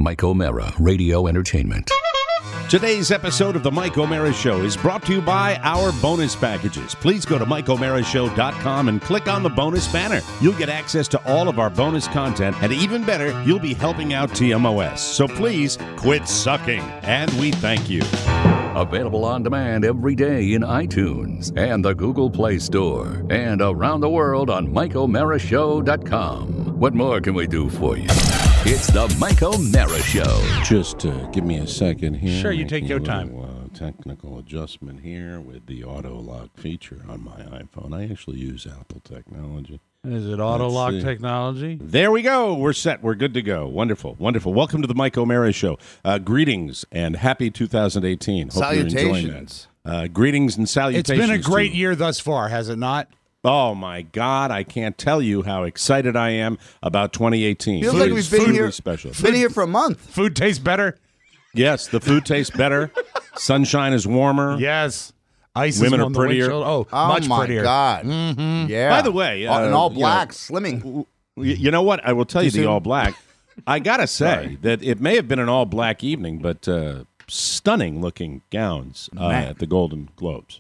Mike O'Mara Radio Entertainment. Today's episode of the Mike O'Mara Show is brought to you by our bonus packages. Please go to MikeO'MaraShow.com and click on the bonus banner. You'll get access to all of our bonus content, and even better, you'll be helping out TMOS. So please quit sucking, and we thank you. Available on demand every day in iTunes and the Google Play Store, and around the world on MikeO'MaraShow.com. What more can we do for you? It's the Mike O'Mara Show. Just give me a second here. Sure, you take your time. Technical adjustment here with the auto lock feature on my iPhone. I actually use Apple technology. Is it auto lock technology? There we go. We're set. We're good to go. Wonderful. Wonderful. Welcome to the Mike O'Mara Show. Greetings and happy 2018. Hope Salutations. you're enjoying that. Greetings and salutations. It's been a great year thus far, has it not? Oh, my God. I can't tell you how excited I am about 2018. Feels like we've been here, special. been here for a month. Food tastes better? Yes, the food tastes better. Sunshine is warmer. Yes. Ice Women is are on the prettier. windshield. Oh, much my prettier. God. Mm-hmm. Yeah. By the way, in all you black, know, slimming. You know what? I will tell you the soon? all black. I got to say that it may have been an all black evening, but stunning looking gowns at the Golden Globes.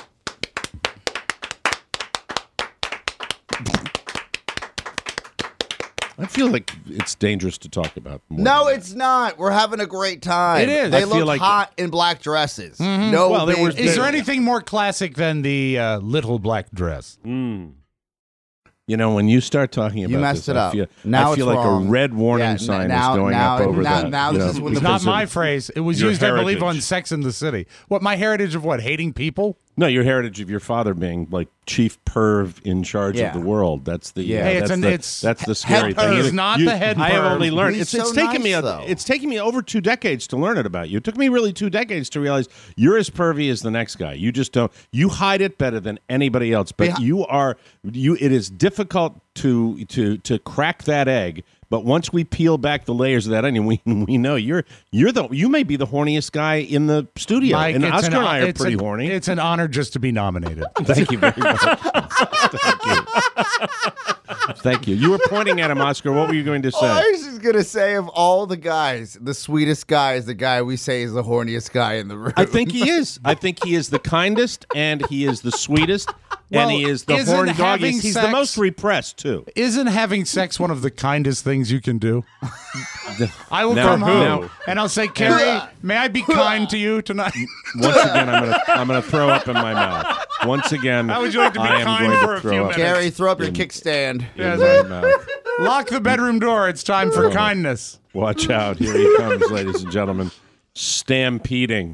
I feel like it's dangerous to talk about more. No, than it's not. We're having a great time. It is. They I feel look like- hot in black dresses. No, Well, there big was- Is there deal. anything more classic than the little black dress? You know, when you start talking about You messed this, it I up. feel, Now I feel it's like wrong. a red warning Yeah, sign now- is going now- up over now- that. now you this know, is when the It's not because of my phrase. It was your used, I believe, on heritage. Sex and the City. What, my heritage of what? Hating people? No, your heritage of your father being like chief perv in charge Yeah. of the world. That's the Yeah. Hey, that's the scary head thing. perv. He's not the head I have perv. only learned. He's It's so taken nice, though. it's taken me over 2 decades to learn it about you. It took me really 2 decades to realize you're as pervy as the next guy. You just don't. You hide it better than anybody else. But you are. It is difficult to crack that egg. But once we peel back the layers of that onion, we know you may be the horniest guy in the studio. Mike, and it's Oscar and I are it's pretty an- horny. It's an honor just to be nominated. Thank you very much. Thank you. Thank you. You were pointing at him, Oscar. What were you going to say? I was just going to say, of all the guys, the sweetest guy is the guy we say is the horniest guy in the room. I think he is. I think he is the kindest, and he is the sweetest, Well, and he is the isn't horn dog. having He's the sex- most repressed, too. Isn't having sex one of the kindest things you can do? I will Now- come home now- and I'll say, Carrie, may I be kind to you tonight? Once again, I'm gonna throw up in my mouth. Once again, How would you like to be I am kind going for to a throw few up minutes? Carrie, throw up your in- kickstand. Yes, in my mouth. Lock the bedroom door. It's time for kindness. Watch out. Here he comes, ladies and gentlemen. Stampeding.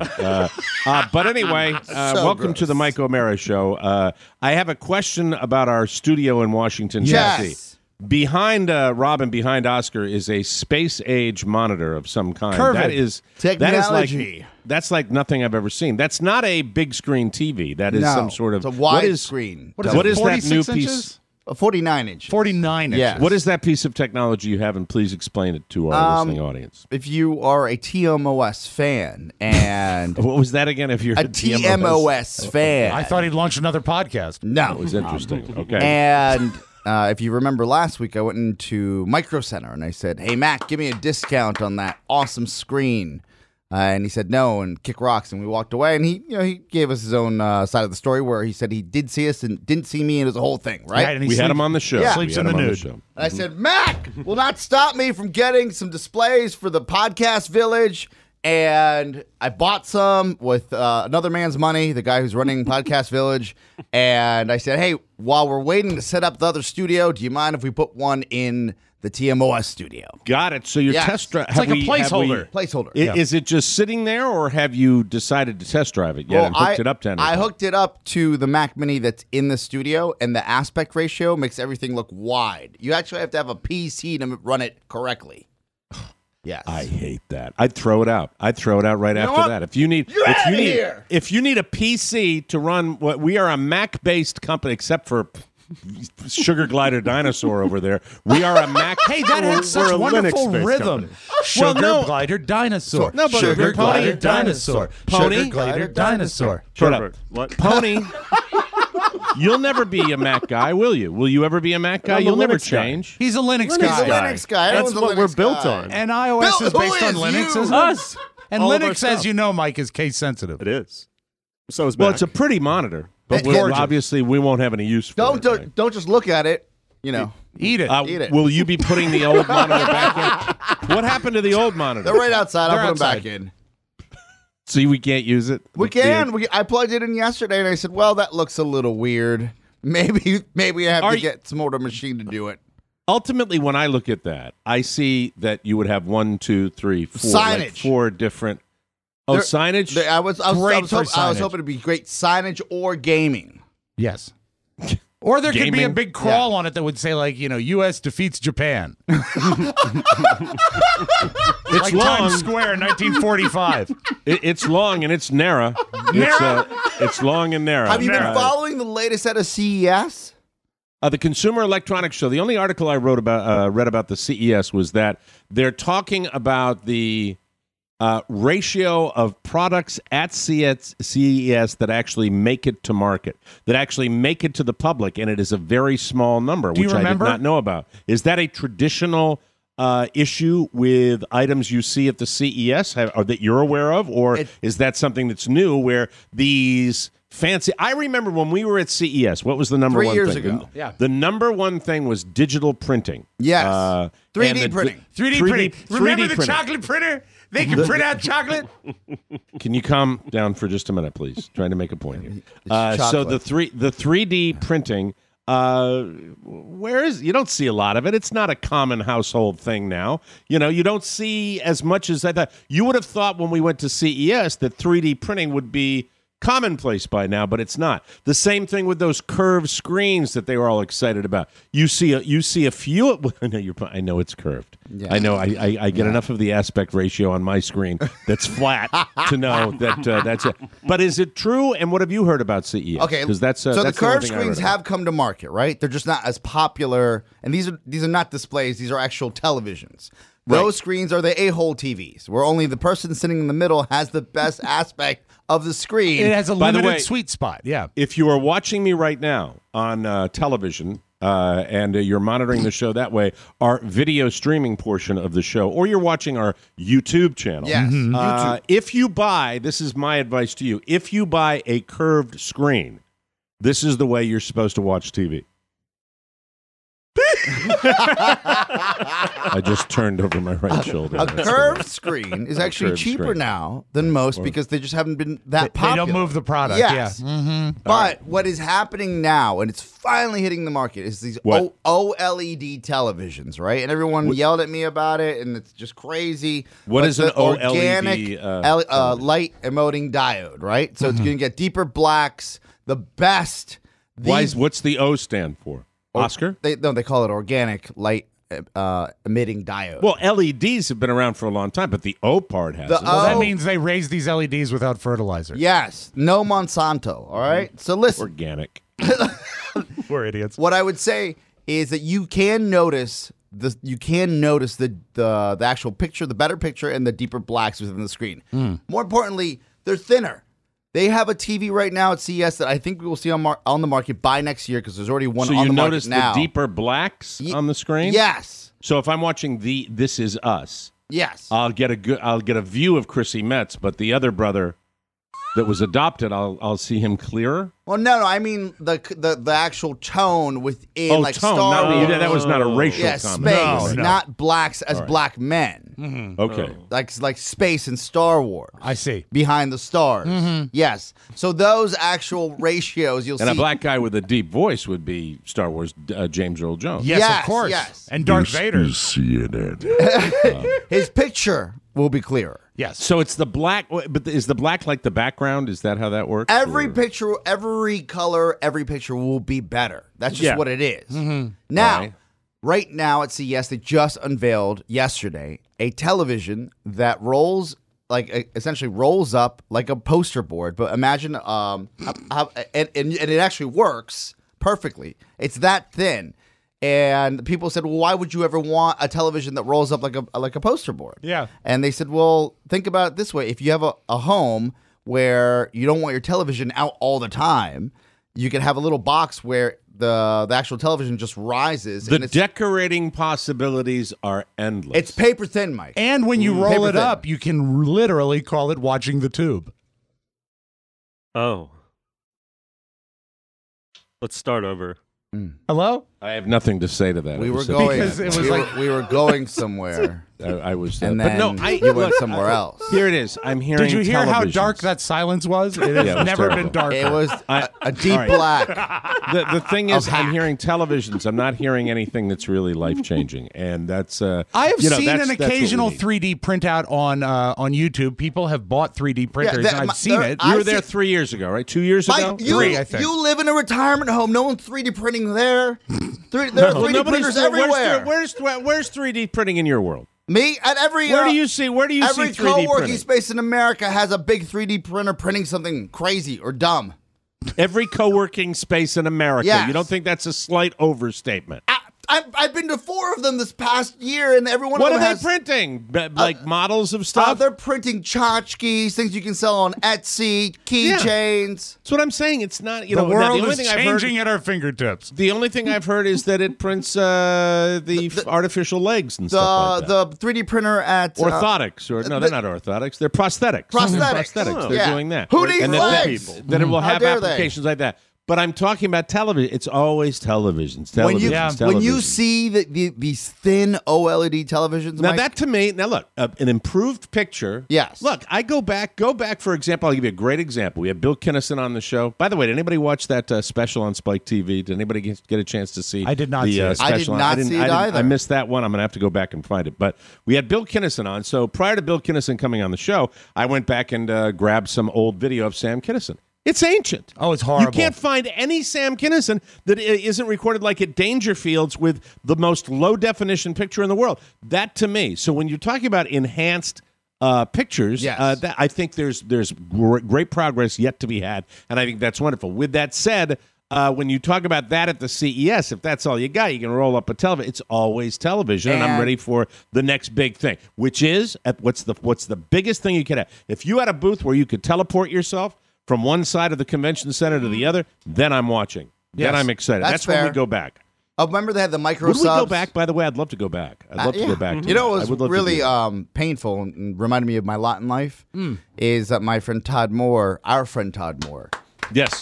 But anyway, welcome to the Mike O'Mara Show. I have a question about our studio in Washington, Yes. D.C. Behind Rob and behind Oscar is a space-age monitor of some kind. Curved. Technology. That's like nothing I've ever seen. That's not a big screen TV. That is No, some sort of it's a what wide is- screen. What is What it, is that 46 new inches? piece? A 49 inch. 49 inches. Yeah. What is that piece of technology you have, and please explain it to our listening audience. If you are a TMOS fan and What was that again? If you're a TMOS fan. I thought he'd launch another podcast. No. it was interesting. Okay. And if you remember last week, I went into Micro Center and I said, "Hey, Mac, give me a discount on that awesome screen." And he said no and kick rocks. And we walked away. And he gave us his own side of the story where he said he did see us and didn't see me, and it was a whole thing, right? and he We had sleeps- him on the show. Yeah. Sleeps We had in the him on nude. show. And I said, Mac will not stop me from getting some displays for the podcast village. And I bought some with another man's money, the guy who's running Podcast Village. And I said, hey, while we're waiting to set up the other studio, do you mind if we put one in the TMOS studio? Got it. So your Yes. test drive. It's like a placeholder. Placeholder. Is it just sitting there, or have you decided to test drive it yet and hooked it up to anything? I hooked it up to the Mac Mini that's in the studio, and the aspect ratio makes everything look wide. You actually have to have a PC to run it correctly. Yes. I hate that. I'd throw it out. I'd throw it out right after what? that. If you need, here. if you need a PC to run, what we are a Mac-based company, except for Sugar Glider Dinosaur over there. We are a Mac. Hey, that had we're such a wonderful Linux-based rhythm. company. Sugar no. glider dinosaur. No, but Sugar Pony- glider dinosaur. Pony- Sugar glider dinosaur. Shut up. What? Pony. You'll never be a Mac guy, will you? Will you ever be a Mac guy? I'm a You'll never Linux guy. change. He's a Linux He's guy. a Linux guy. That's Everyone's a what we're Linux built guy. on. And iOS is Who based on is Linux, you? isn't it? Us. And All of our Linux, stuff. as you know, Mike, is case sensitive. It is. So is Well, Mac. it's a pretty monitor, but It's gorgeous. obviously we won't have any use for it. Don't just look at it. You know, Eat it. Eat it. Will you be putting the old monitor back in? What happened to the old monitor? they're right outside. They're I'll put them back outside. in. See, we can't use it. We can. I plugged it in yesterday, and I said, "Well, that looks a little weird. Maybe I have Are to you- get some older machine to do it." Ultimately, when I look at that, I see that you would have 1, 2, 3, 4, like Signage. 4 different. Oh, There- signage. I was Great for signage. hoping to be great signage or gaming. Yes. Or there could be a Gaming. big crawl on it that would say, like, U.S. defeats Japan. It's Like long. Times Square, 1945. It's long and it's narrow. It's long and narrow. Have you been following the latest at a CES? The Consumer Electronics Show. The only article I read about the CES was that they're talking about the ratio of products at CES that actually make it to market, that actually make it to the public, and it is a very small number, Do you which I did remember? not know about. Is that a traditional issue with items you see at the CES or that you're aware of, or is that something that's new where these fancy... I remember when we were at CES, what was the number 3 one years thing? ago. Yeah. The number one thing was digital printing. Yes. 3D and printing. 3D printing. Remember 3D the printing. chocolate printer? They can print out chocolate. Can you calm down for just a minute, please? Trying to make a point here. So chocolate. the 3D printing, where is you don't see a lot of it. It's not a common household thing now. You don't see as much as I thought. You would have thought when we went to CES that 3D printing would be commonplace by now, but it's not. The same thing with those curved screens that they were all excited about. You see a few. I know it's curved. Yeah. I know. I get enough of the aspect ratio on my screen that's flat to know that that's it. But is it true? And what have you heard about CES? Okay, because that's so that's the only curved thing I read screens about. have come to market, right? They're just not as popular, and these are not displays; these are actual televisions. Those screens are the a-hole TVs, where only the person sitting in the middle has the best aspect of the screen. It has a By the limited way- sweet spot. Yeah. If you are watching me right now on television and you're monitoring the show that way, our video streaming portion of the show, or you're watching our YouTube channel. Yes. If you buy, this is my advice to you, if you buy a curved screen, this is the way you're supposed to watch TV. I just turned over my right shoulder. A That's curved screen is actually curved cheaper screen. now than most because they just haven't been that They popular. don't move the product. Yes. Yeah. But what is happening now, and it's finally hitting the market, is these What? OLED televisions, right? And everyone yelled at me about it, and it's just crazy. What But is an the organic OLED, light emitting diode, right? So it's going to get deeper blacks, the best. What's the O stand for? Oscar? They call it organic light emitting diode. Well, LEDs have been around for a long time, but the O part hasn't. Well, that Oh. means they raise these LEDs without fertilizer. Yes, no Monsanto. All right. So listen, Organic. We're idiots. what I would say is that you can notice the actual picture, the better picture, and the deeper blacks within the screen. More importantly, they're thinner. They have a TV right now at CES that I think we will see on the market by next year because there's already one So on you the market notice now. the deeper blacks on the screen? Yes. So if I'm watching This Is Us, Yes. I'll get a view of Chrissy Metz, but the other brother that was adopted, I'll see him clearer. Well, no, I mean the actual tone within like tone. Star Not, Wars. that was not a racial Yeah, comment. space, No. not blacks as black men. Okay. Like space in Star Wars. I see. Behind the stars. Yes. So those actual ratios you'll And see. a black guy with a deep voice would be Star Wars James Earl Jones. Yes, Yes, of course. yes. And Darth Vader. His picture will be clearer. Yes. So it's the black, but is the black like the background? Is that how that works? Every Or- picture, every color, every picture will be better. That's just Yeah. what it is. Now, Right. right now at CES, they just unveiled yesterday a television that rolls essentially rolls up like a poster board. But imagine, and it actually works perfectly. It's that thin. And people said, well, why would you ever want a television that rolls up like a poster board? Yeah. And they said, well, think about it this way. If you have a home where you don't want your television out all the time, you can have a little box where the actual television just rises. The and it's, decorating possibilities are endless. it's paper thin, Mike. And when you roll Paper it thin. up, you can literally call it watching the tube. Oh. Let's start over. Hello? I have nothing to say to that. We It were was going. Because it was we, like- were, we were going somewhere, I was, and but then no, you went somewhere else. Here it is. I'm hearing. Did you hear how televisions. dark that silence was? It has Yeah, it was never terrible. been darker. It was a deep all right. black. The thing is, Of I'm hack. hearing televisions. I'm not hearing anything that's really life changing, and that's. I have you know, seen that's- an that's what we occasional need. 3D printout on YouTube. People have bought 3D printers, that- and I've seen there- it. You I were there see- 3 years ago, right? 2 years ago. Mike, you, Three, I think. you live in a retirement home. No one's 3D printing there. There are 3D printers everywhere. Where's 3D printing in your world? Me at every Where do you see every 3D co-working printing? space in America has a big 3D printer printing something crazy or dumb. Every co-working space in America. Yes. You don't think that's a slight overstatement? I've been to 4 of them this past year, and every one What of are them they has. printing? Like models of stuff? They're printing tchotchkes, things you can sell on Etsy, keychains. That's what I'm saying. It's not. You The know, now, world the only is thing I've heard. changing at our fingertips. The only thing I've heard is that it prints the artificial legs and stuff like that. The 3D printer at Orthotics, or no, they're not orthotics. They're prosthetics. Prosthetics. Prosthetics. Oh. They're Yeah. doing that. Who needs and legs? that it will How have dare they? applications like that. But I'm talking about television. It's always televisions. when you Televisions. when you televisions. see these thin OLED televisions, Now Mike, that to me, now look, an improved picture. Yes. Look, I go back. For example, I'll give you a great example. We have Bill Kinnison on the show. By the way, did anybody watch that special on Spike TV? Did anybody get a chance to see? I did not the, see it. Special? I did not didn't- see it didn't- either. I missed that one. I'm gonna have to go back and find it. But we had Bill Kinnison on. So prior to Bill Kinnison coming on the show, I went back and grabbed some old video of Sam Kinison. It's ancient. Oh, it's horrible. You can't find any Sam Kinison that isn't recorded like at Dangerfields with the most low definition picture in the world. That to me. So when you're talking about enhanced pictures, Yes. that, I think there's great progress yet to be had, and I think that's wonderful. With that said, when you talk about that at the CES, if that's all you got, you can roll up a television. It's always television, and I'm And- ready for the next big thing, which is what's the biggest thing you could have? If you had a booth where you could teleport yourself from one side of the convention center to the other, then I'm watching. Then Yes. I'm excited. That's That's when we fair. go back. Oh, remember they had the micro Would we subs? go back? By the way, I'd love to go back. I'd love to go back. To You know that. what I was would love to really do that. painful and reminded me of my lot in life is that my friend Todd Moore, our friend Todd Moore, Yes.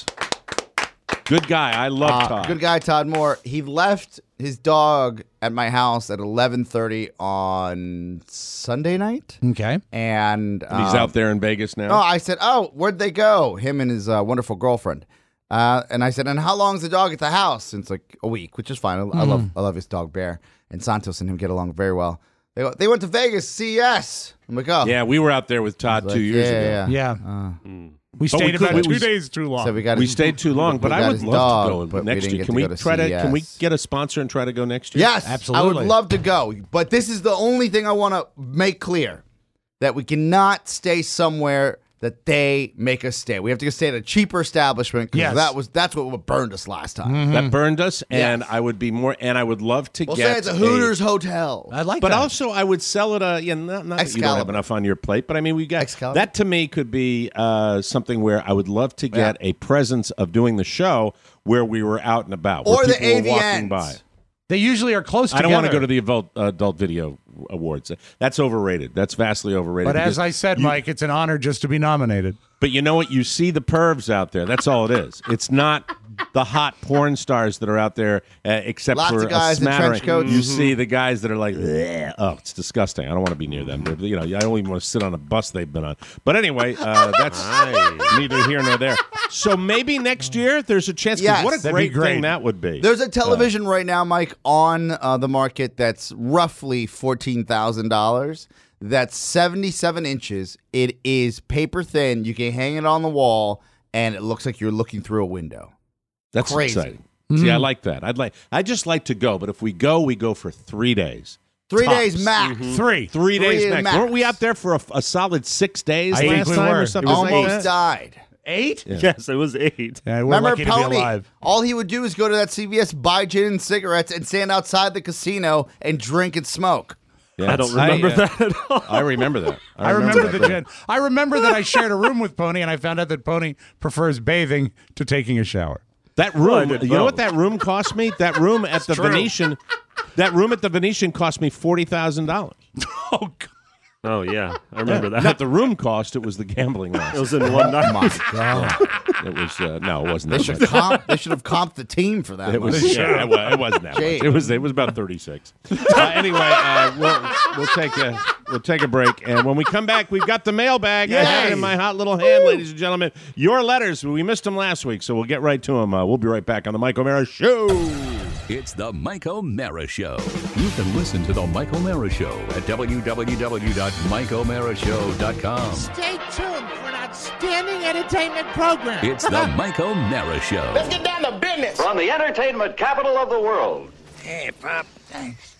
Good guy. I love Todd. good guy Todd Moore, he left his dog at my house at 11:30 on Sunday night, Okay. and He's out there in Vegas now. Oh, I said, "Oh, where'd they go?" Him and his wonderful girlfriend. And I said, "And how long's the dog at the house?" And it's like a week, which is fine. I love his dog Bear, and Santos and him get along very well. They went to Vegas CES. I'm like, oh, Yeah, we were out there with Todd Like, 2 years ago. yeah. Yeah. We But stayed we about couldn't- 2 we- days too long. So we got We his- stayed too long, but we I got would his love dog, to go but we next didn't year. get Can to we go to try to? Can we CES. get a sponsor and try to go next year? Yes, Absolutely. I would love to go, but this is the only thing I want to make clear: that we cannot stay somewhere that they make us stay. We have to go stay at a cheaper establishment because Yes. that's what burned us last time. That burned us, and Yes. I would be more. And I would love to We'll get say it's a Hooters hotel. I like But that. also, I would sell it. Not that you don't have Excalibur. enough on your plate, but I mean, we got Excalibur. that. To me, could be something where I would love to get a presence of doing the show where we were out and about, Or where the people were walking AVNs. by. They usually are close I together. don't want to go to the adult video awards. That's overrated. That's vastly overrated. But as because I said, Mike, it's an honor just to be nominated. But you know what? You see the pervs out there. That's all it is. It's not the hot porn stars that are out there, except Lots for of guys a in smattering. trench coats. You see the guys that are like, "Bleh." Oh, it's disgusting. I don't want to be near them. I don't even want to sit on a bus they've been on. But anyway, that's neither here nor there. So maybe next year there's a chance. 'Cause Yes. what a That'd be great great. thing that would be. There's a television right now, Mike, on the market that's roughly $14,000. That's 77 inches. It is paper thin. You can hang it on the wall, and it looks like you're looking through a window. That's crazy. exciting. See, I like that. I just like to go. But if we go for 3 days. 3 Tops. days max. 3. 3 days is max. max. Weren't we out there for a solid 6 days I think last we time were. or It something was like Almost that? died. 8? Yes, it was 8. Yeah, we're Remember lucky to be Pony? alive. All he would do is go to that CVS, buy gin and cigarettes, and stand outside the casino and drink and smoke. Yeah, I don't remember that at all. I remember that. I remember that. the gin. I remember that I shared a room with Pony, and I found out that Pony prefers bathing to taking a shower. That room, you know what that room cost me? That room at the Venetian, cost me $40,000. Oh, God. Oh, yeah. I remember that. Not the room cost; it was the gambling loss. It was in one night. My God. It was no, it wasn't. They That should much. they should have comped the team for that. It was. Yeah, it wasn't that much. It was about 36. Anyway, we'll take a break, and when we come back, we've got the mailbag. I have it in my hot little hand, ladies and gentlemen. Your letters. We missed them last week, so we'll get right to them. We'll be right back on the Mike O'Mara Show. It's the Mike O'Mara Show. You can listen to the Mike O'Mara Show at www.mikeomarashow.com. Stay tuned for an outstanding entertainment program. It's the Mike O'Mara Show. Let's get down to business. From the entertainment capital of the world. Hey, Pop, thanks.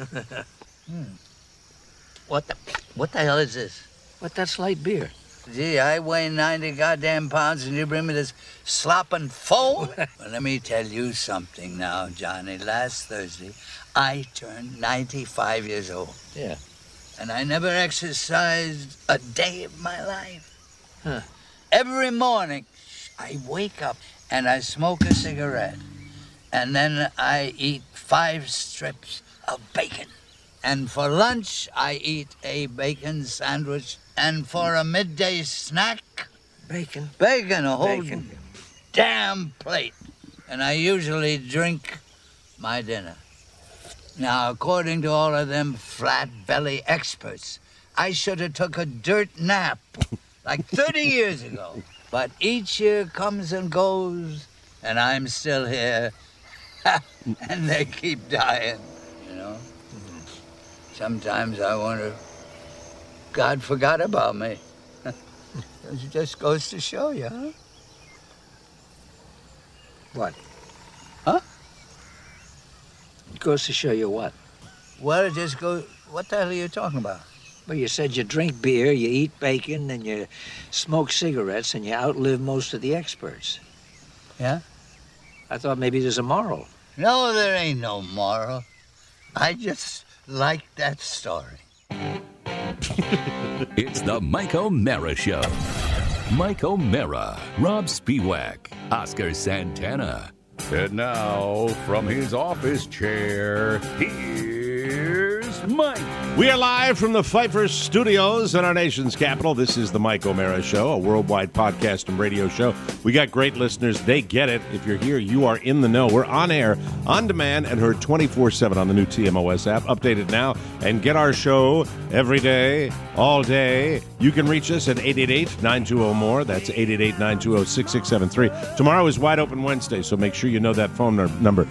What the hell is this? What, that's light beer? Gee, I weigh 90 goddamn pounds and you bring me this slopping foam? Well, let me tell you something now, Johnny. Last Thursday, I turned 95 years old. Yeah. And I never exercised a day of my life. Huh. Every morning, I wake up and I smoke a cigarette. And then I eat 5 strips of bacon. And for lunch, I eat a bacon sandwich. And for a midday snack, Bacon. a whole Bacon. damn plate. And I usually drink my dinner. Now, according to all of them flat belly experts, I should have took a dirt nap like 30 years ago. But each year comes and goes, and I'm still here. And they keep dying, you know? Sometimes I wonder, God forgot about me. It just goes to show you, huh? What? Huh? It goes to show you what? Well, it just goes, what the hell are you talking about? Well, you said you drink beer, you eat bacon, and you smoke cigarettes, and you outlive most of the experts. Yeah? I thought maybe there's a moral. No, there ain't no moral. I just like that story. It's the Mike O'Mara Show. Mike O'Mara, Rob Spiewak, Oscar Santana. And now, from his office chair, here's Mike. We are live from the Pfeiffer Studios in our nation's capital. This is the Mike O'Mara Show, a worldwide podcast and radio show. We got great listeners. They get it. If you're here, you are in the know. We're on air, on demand, and heard 24/7 on the new TMOS app. Updated now, and get our show every day, all day. You can reach us at 888-920-MORE. That's 888-920-6673. Tomorrow is Wide Open Wednesday, so make sure you know that phone number,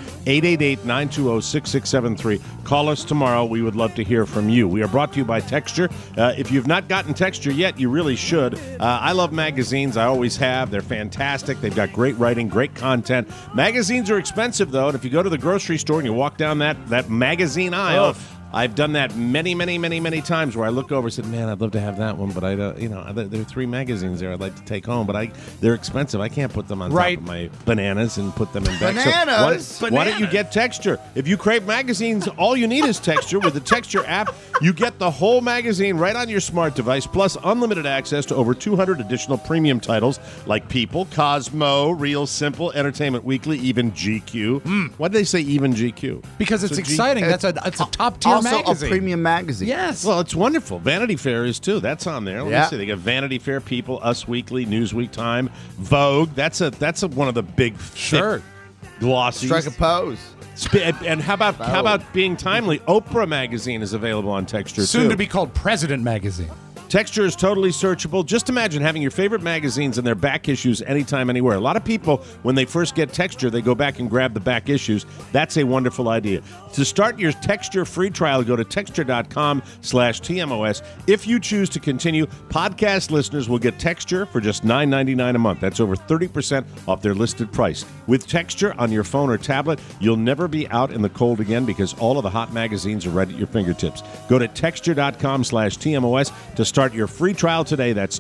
888-920-6673. Call us tomorrow. We would love to hear from you. We are brought to you by Texture. If you've not gotten Texture yet, you really should. I love magazines. I always have. They're fantastic. They've got great writing, great content. Magazines are expensive, though, and if you go to the grocery store and you walk down that magazine aisle, I've done that many, many, many, many times where I look over and said, man, I'd love to have that one, but I don't, there are 3 magazines there I'd like to take home, but they're expensive. I can't put them on top of my bananas and put them in bags. Bananas? So why don't you get Texture? If you crave magazines, all you need is Texture. With the Texture app, you get the whole magazine right on your smart device, plus unlimited access to over 200 additional premium titles like People, Cosmo, Real Simple, Entertainment Weekly, even GQ. Why did they say even GQ? Because it's So exciting. It's a top tier Also magazine. a premium magazine. Yes. Well, it's wonderful. Vanity Fair is too. That's on there. Let Yeah. me see. They got Vanity Fair, People, Us Weekly, Newsweek, Time, Vogue. That's one of the big, Sure. thick, glossy. Strike a pose. And how about being timely? Oprah magazine is available on Texture Soon too. to be called President Magazine. Texture is totally searchable. Just imagine having your favorite magazines and their back issues anytime, anywhere. A lot of people, when they first get Texture, they go back and grab the back issues. That's a wonderful idea. To start your Texture free trial, go to texture.com/TMOS. If you choose to continue, podcast listeners will get Texture for just $9.99 a month. That's over 30% off their listed price. With Texture on your phone or tablet, you'll never be out in the cold again because all of the hot magazines are right at your fingertips. Go to texture.com/TMOS to start your free trial today. That's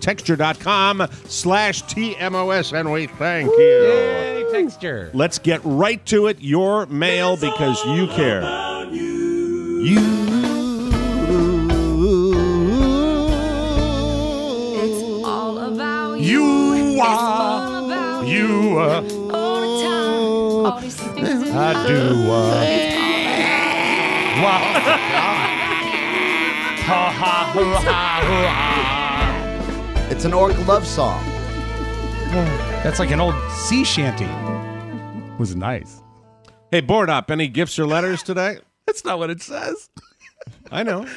texture.com/TMOS, and we thank you. Yay, Texture. Let's get right to it. Your mail, because you care. It's all about You It's are. all about You are. all the time. I do. It's an orc love song. That's like an old sea shanty. Was nice. Hey, Board Up, any gifts or letters today? That's not what it says. I know.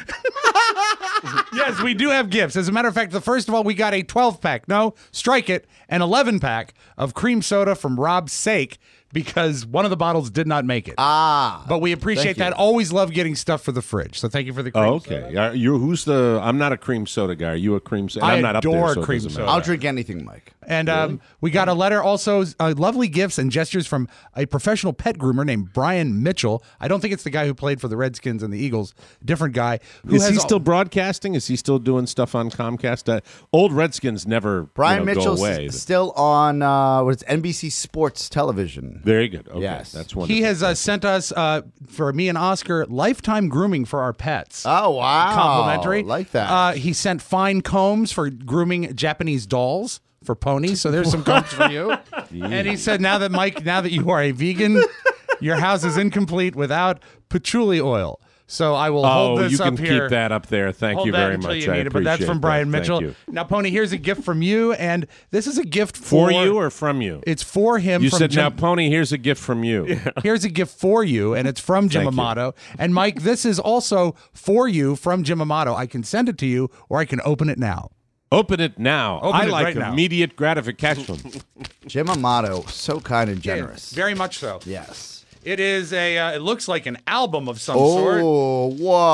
Yes, we do have gifts. As a matter of fact, first of all, we got a 12-pack. No, strike it. An 11-pack of cream soda from Rob's sake because one of the bottles did not make it. But we appreciate that. Always love getting stuff for the fridge. So thank you for the cream soda. Okay. I'm not a cream soda guy. Are you a cream soda? I'm not up adore there, so it cream doesn't soda. matter. I'll drink anything, Mike. And we got a letter also, lovely gifts and gestures from a professional pet groomer named Brian Mitchell. I don't think it's the guy who played for the Redskins and the Eagles. Different guy. Is he still broadcasting? Is he still doing stuff on Comcast? Old Redskins never Brian go Mitchell's away. still on NBC Sports Television. Very good. Okay. Yes. That's wonderful. He has sent us, for me and Oscar, lifetime grooming for our pets. Oh, wow. Complimentary. Like that. He sent fine combs for grooming Japanese dolls for ponies. So there's some combs for you. And he said, now that you are a vegan, your house is incomplete without patchouli oil. So I will hold this you up can here. keep that up there. Thank Hold you that very until much. you need it, but that's from Brian Mitchell. Thank you. Now, Pony, here's a gift from you, and this is a gift For you or from you? It's for him. You from said, Jim, now, Pony, here's a gift from you. Yeah. Here's a gift for you, and it's from Jim Thank you. Amato. And Mike, this is also for you from Jim Amato. I can send it to you, or I can open it now. Open it now. Open I it like right now. immediate gratification. Jim Amato, so kind and generous. Very much so. Yes. It is it looks like an album of some sort. Oh,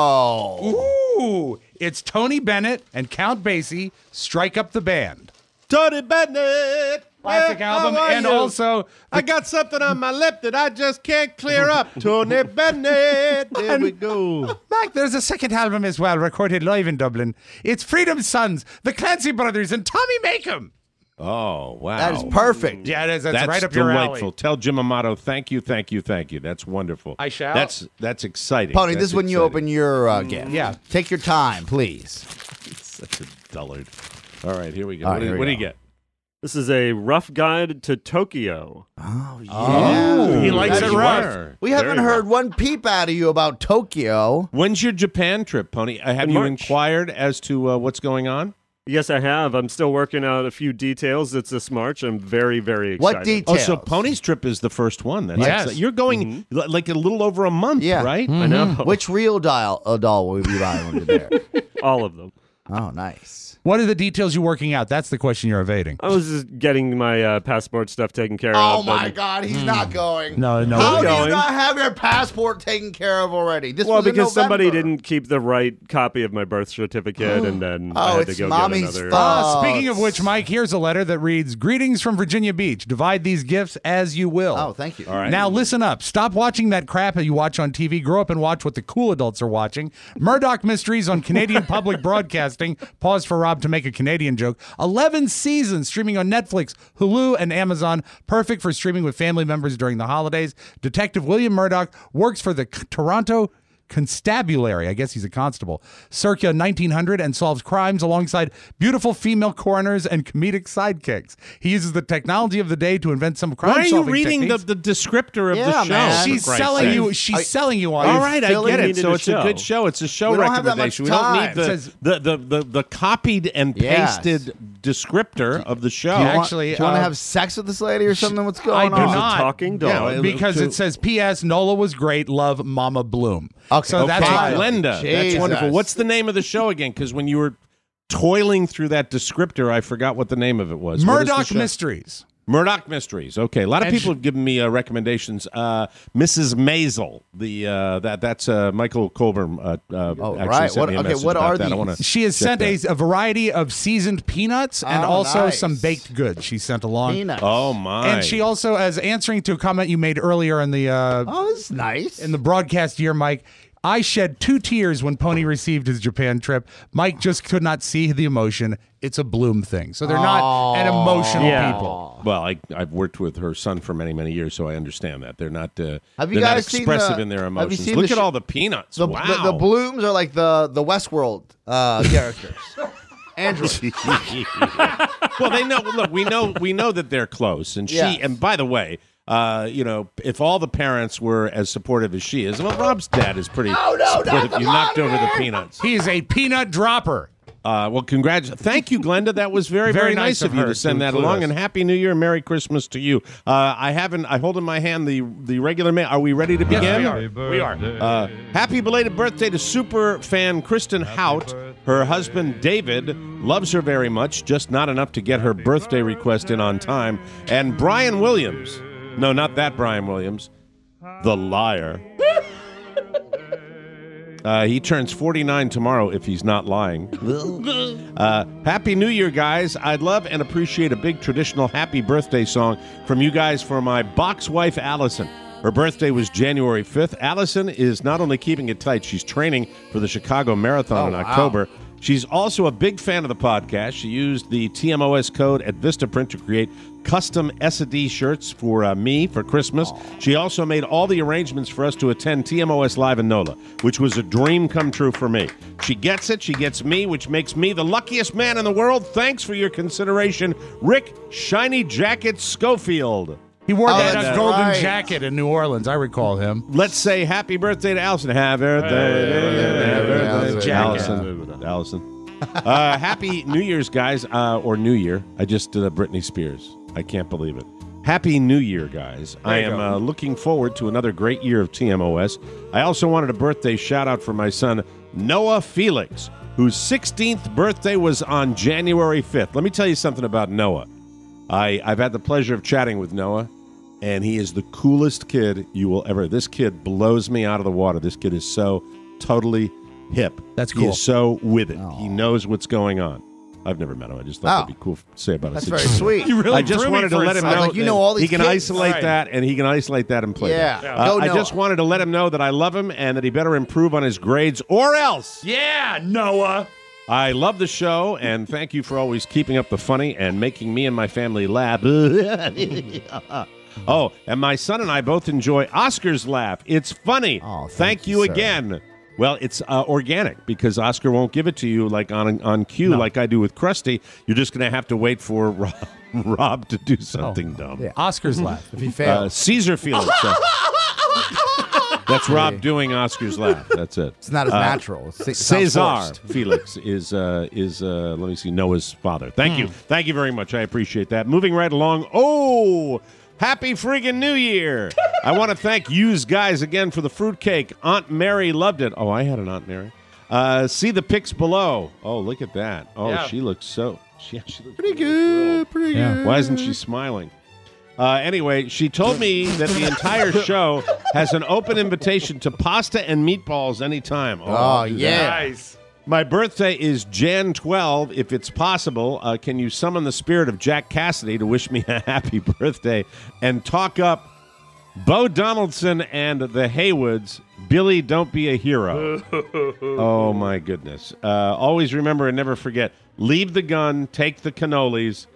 whoa. Ooh, it's Tony Bennett and Count Basie, Strike Up the Band. Tony Bennett. Classic album, and also I got something on my lip that I just can't clear up. Tony Bennett. There we go. Mike, there's a second album as well, recorded live in Dublin. It's Freedom's Sons, the Clancy Brothers, and Tommy Makem. Oh, wow. That is perfect. Yeah, it is. That's right up your delightful. alley. Tell Jim Amato, thank you. That's wonderful. I shall. That's exciting. Pony, That's this is when you exciting. open your gift. Yeah. Take your time, please. Such a dullard. All right, here we go. All What right, do here we you go. get? This is a rough guide to Tokyo. Oh, yeah. Oh, he likes it rough. We haven't heard one peep out of you about Tokyo. When's your Japan trip, Pony? Have In you March. inquired as to what's going on? Yes, I have. I'm still working out a few details. It's this March. I'm very, very excited. What details? Oh, so Pony's trip is the first one. Then. Yes. You're going like a little over a month, Yeah. right? I know. Which real doll will you be buying when you're there? All of them. Oh, nice. What are the details you're working out? That's the question you're evading. I was just getting my passport stuff taken care Oh, of. my and- God. He's not going. No. How do you going. not have your passport taken care of already? This Well, was in because somebody November. didn't keep the right copy of my birth certificate, and then I Oh, had to it's go mommy's get another. fault. Speaking of which, Mike, here's a letter that reads, Greetings from Virginia Beach. Divide these gifts as you will. Oh, thank you. All right. Now listen up. Stop watching that crap that you watch on TV. Grow up and watch what the cool adults are watching. Murdoch Mysteries on Canadian Public Broadcasting. Pause for Rob to make a Canadian joke. 11 seasons streaming on Netflix, Hulu, and Amazon. Perfect for streaming with family members during the holidays. Detective William Murdoch works for the Toronto Constabulary, I guess he's a constable, circa 1900, and solves crimes alongside beautiful female coroners and comedic sidekicks. He uses the technology of the day to invent some crime Why are you solving reading techniques. the descriptor of Yeah, the show? man. for She's Christ's selling sake? you. She's selling you on. All right, I Philly get it. needed So a it's a show. good show. It's a show We don't have that much recommendation. We don't time. need It says- the copied and Yes. pasted descriptor of the show. Actually, Do you want to have sex with this lady or something? What's going I on? do There's not. a talking dog. Yeah, because to- it says, P.S. Nola was great. Love, Mama Bloom. Okay. So that's Okay, why. Glenda. That's Jesus. wonderful. What's the name of the show again? Because when you were toiling through that descriptor, I forgot what the name of it was. What is the Murdoch show? Mysteries. Murdoch Mysteries. Okay, a lot of And people have given me recommendations. Mrs. Maisel, that's Michael Colburn. Actually right. sent me a What- okay, message what about are that. I these? wanna She has check sent that. a variety of seasoned peanuts and Oh, also nice. some baked goods she sent along. Peanuts. Oh my! And she also, as answering to a comment you made earlier in the Oh, this is nice. in the broadcast year, Mike, I shed 2 tears when Pony received his Japan trip. Mike just could not see the emotion. It's a Bloom thing. So they're not an emotional Yeah. people. Well, I've worked with her son for many, many years, so I understand that they're not. Have you they're not guys seen expressive the- in their have you emotions. seen Look the at sh- all the peanuts. the, wow. the Blooms are like the Westworld characters. Andrew. Well, they know. Look, we know that they're close, and Yes. she. And by the way, if all the parents were as supportive as she is. Well, Rob's dad is pretty not supportive. the You knocked mom, over the man! peanuts. He is a peanut dropper. Well, thank you, Glenda. That was very, very nice of you her to send to that include along. us. And Happy New Year and Merry Christmas to you. I hold in my hand the regular mail. Are we ready to begin? Yes, we are. Happy belated birthday to super fan Kristen Hout. Her husband, David, loves her very much, just not enough to get her birthday request in on time. And Brian Williams. No, not that Brian Williams. The liar. He turns 49 tomorrow if he's not lying. Happy New Year, guys. I'd love and appreciate a big traditional happy birthday song from you guys for my box wife, Allison. Her birthday was January 5th. Allison is not only keeping it tight, she's training for the Chicago Marathon in October. She's also a big fan of the podcast. She used the TMOS code at Vistaprint to create custom S&D shirts for me for Christmas. She also made all the arrangements for us to attend TMOS Live in NOLA, which was a dream come true for me. She gets it. She gets me, which makes me the luckiest man in the world. Thanks for your consideration, Rick Shiny Jacket Schofield. He wore that that's golden right. jacket in New Orleans. I recall him. Let's say happy birthday to Allison. Happy birthday, Hey, Allison. Happy New Year's, guys, or New Year. I just did a Britney Spears. I can't believe it. Happy New Year, guys. I am looking forward to another great year of TMOS. I also wanted a birthday shout-out for my son, Noah Felix, whose 16th birthday was on January 5th. Let me tell you something about Noah. I've had the pleasure of chatting with Noah, and he is the coolest kid you will ever. This kid blows me out of the water. This kid is so totally hip. That's He cool. is so with it. He knows what's going on. I've never met him. I just thought that'd be cool to say about That's a very 16. sweet. You really I just threw me wanted to for a let him second. know. Like, you know all these he can kids. isolate Right. that, and he can isolate that and play Yeah. that. Go I Noah. just wanted to let him know that I love him and that he better improve on his grades, or else. Yeah, Noah. I love the show, and thank you for always keeping up the funny and making me and my family laugh. Oh, and my son and I both enjoy Oscar's laugh. It's funny. Oh, thank you sir. again. Well, it's organic because Oscar won't give it to you like on cue like I do with Krusty. You're just going to have to wait for Rob to do something dumb. Yeah. Oscar's laugh. If he fails, Caesar Felix. That's Rob doing Oscar's laugh. That's it. it's not as natural. It sounds Cesar forced. Felix is let me see, Noah's father. Thank you very much. I appreciate that. Moving right along. Oh, happy friggin' New Year! I want to thank yous guys again for the fruitcake. Aunt Mary loved it. Oh, I had an Aunt Mary. See the pics below. Oh, look at that. Oh, Yeah. she looks so. She looks Pretty good. Pretty Yeah. good. Why isn't she smiling? Anyway, she told me that the entire show has an open invitation to pasta and meatballs anytime. Oh, I'll do that. yeah. Nice. My birthday is Jan 12. If it's possible, can you summon the spirit of Jack Cassidy to wish me a happy birthday and talk up Bo Donaldson and the Haywoods? Billy, don't be a hero. Oh, my goodness. Always remember and never forget, leave the gun, take the cannolis.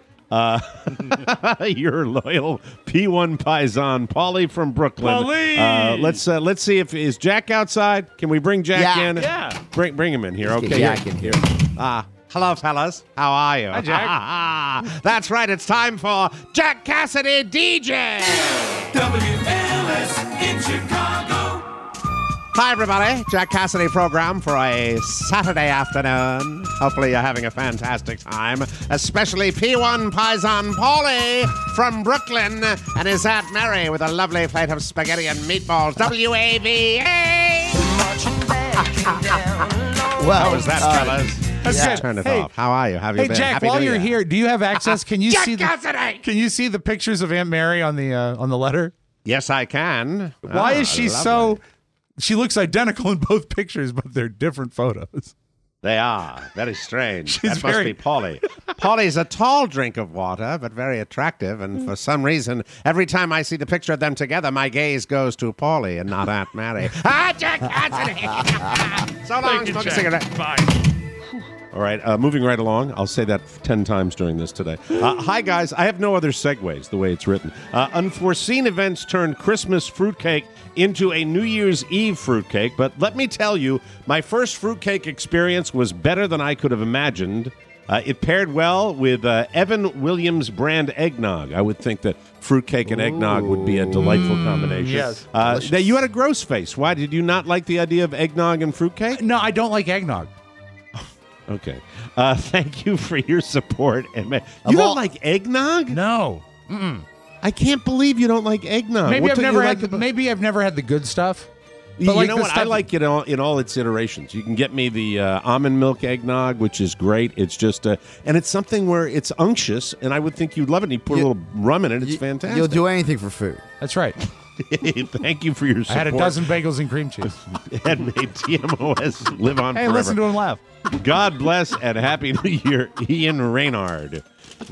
Your loyal P1 Paisan, Paulie from Brooklyn. Paulie! Let's see if is Jack outside. Can we bring Jack Yeah. in? Yeah. Bring him in here. Get Okay. Jack in here. Hello, fellas. How are you? Hi, Jack. That's right. It's time for Jack Cassidy DJ. WLS in Chicago. Hi, everybody. Jack Cassidy program for a Saturday afternoon. Hopefully you're having a fantastic time, especially P1 Paisan Paulie from Brooklyn and his Aunt Mary with a lovely plate of spaghetti and meatballs. WAVA! Well, How was that, fellas? That's good. Turn it Hey. off. How are you? Have you Hey, been? Jack, Happy while New you're Year. here, do you have access? Can you see Cassidy! Can you see the pictures of Aunt Mary on the letter? Yes, I can. Why is she lovely. so? She looks identical in both pictures, but they're different photos. They are. Very strange. She's That must very- be Polly. Polly's a tall drink of water, but very attractive. And for some reason, every time I see the picture of them together, my gaze goes to Polly and not Aunt Mary. Jack Cassidy! So long, smoke a cigarette. Bye. All right, moving right along. I'll say that 10 times during this today. Hi, guys. I have no other segues the way it's written. Unforeseen events turned Christmas fruitcake into a New Year's Eve fruitcake, but let me tell you, my first fruitcake experience was better than I could have imagined. It paired well with Evan Williams brand eggnog. I would think that fruitcake and eggnog would be a delightful combination. Yes. Now, you had a gross face. Why? Did you not like the idea of eggnog and fruitcake? No, I don't like eggnog. Okay. Thank you for your support. And you don't like eggnog? No. I can't believe you don't like eggnog. Maybe What I've don't never you had. like Maybe I've never had the good stuff. You But like know the what? I stuff- like it in all its iterations. You can get me the almond milk eggnog, which is great. It's just, and it's something where it's unctuous, and I would think you'd love it. And you put a little rum in it. It's fantastic. You'll do anything for food. That's right. Thank you for your support. I had a dozen bagels and cream cheese. And made TMOS live on Hey, forever. listen to him laugh. God bless and Happy New Year, Ian Reynard.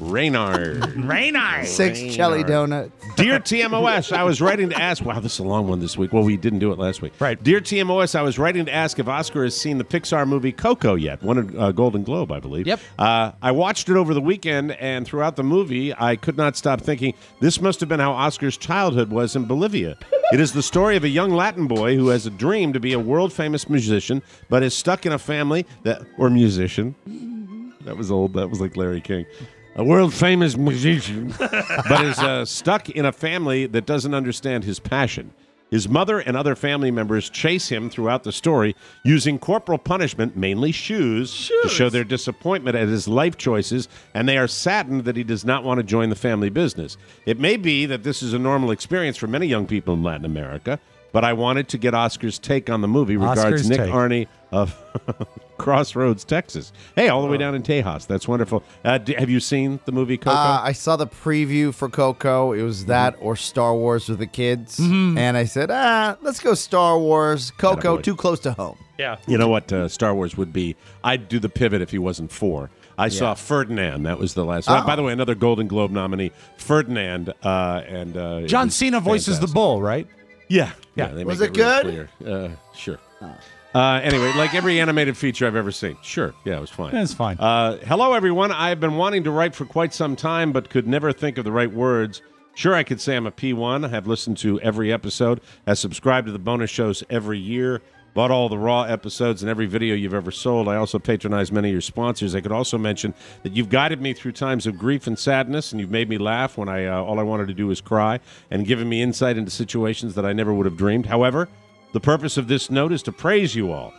6 jelly donuts. Dear TMOS, I was writing to ask. Wow, this is a long one this week. Well, we didn't do it last week. Right. Dear TMOS, I was writing to ask if Oscar has seen the Pixar movie Coco yet. Won a Golden Globe, I believe. Yep. I watched it over the weekend, and throughout the movie, I could not stop thinking this must have been how Oscar's childhood was in Bolivia. It is the story of a young Latin boy who has a dream to be a world-famous musician, but is stuck in a family musician. That was old. That was like Larry King. A world-famous musician, but is stuck in a family that doesn't understand his passion. His mother and other family members chase him throughout the story using corporal punishment, mainly shoes, to show their disappointment at his life choices, and they are saddened that he does not want to join the family business. It may be that this is a normal experience for many young people in Latin America, but I wanted to get Oscar's take on the movie. Regards, Oscar's Nick take. Arney of Crossroads, Texas. Hey, all the way down in Tejas. That's wonderful. Have you seen the movie Coco? I saw the preview for Coco. It was that or Star Wars with the kids. And I said, let's go Star Wars. Coco, Attaboy. too close to home. Yeah. You know what Star Wars would be? I'd do the pivot if he wasn't 4. I saw Ferdinand. That was the last one. By the way, another Golden Globe nominee, Ferdinand. And John it was Cena voices the fantastic. bull, right? Yeah. Yeah. Was make it real good? clear. Sure. Anyway, like every animated feature I've ever seen. Sure. Yeah, it was fine. That's fine. Hello, everyone. I've been wanting to write for quite some time, but could never think of the right words. Sure, I could say I'm a P1. I have listened to every episode, have subscribed to the bonus shows every year, bought all the Raw episodes and every video you've ever sold. I also patronize many of your sponsors. I could also mention that you've guided me through times of grief and sadness, and you've made me laugh when all I wanted to do was cry, and given me insight into situations that I never would have dreamed. However, the purpose of this note is to praise you all.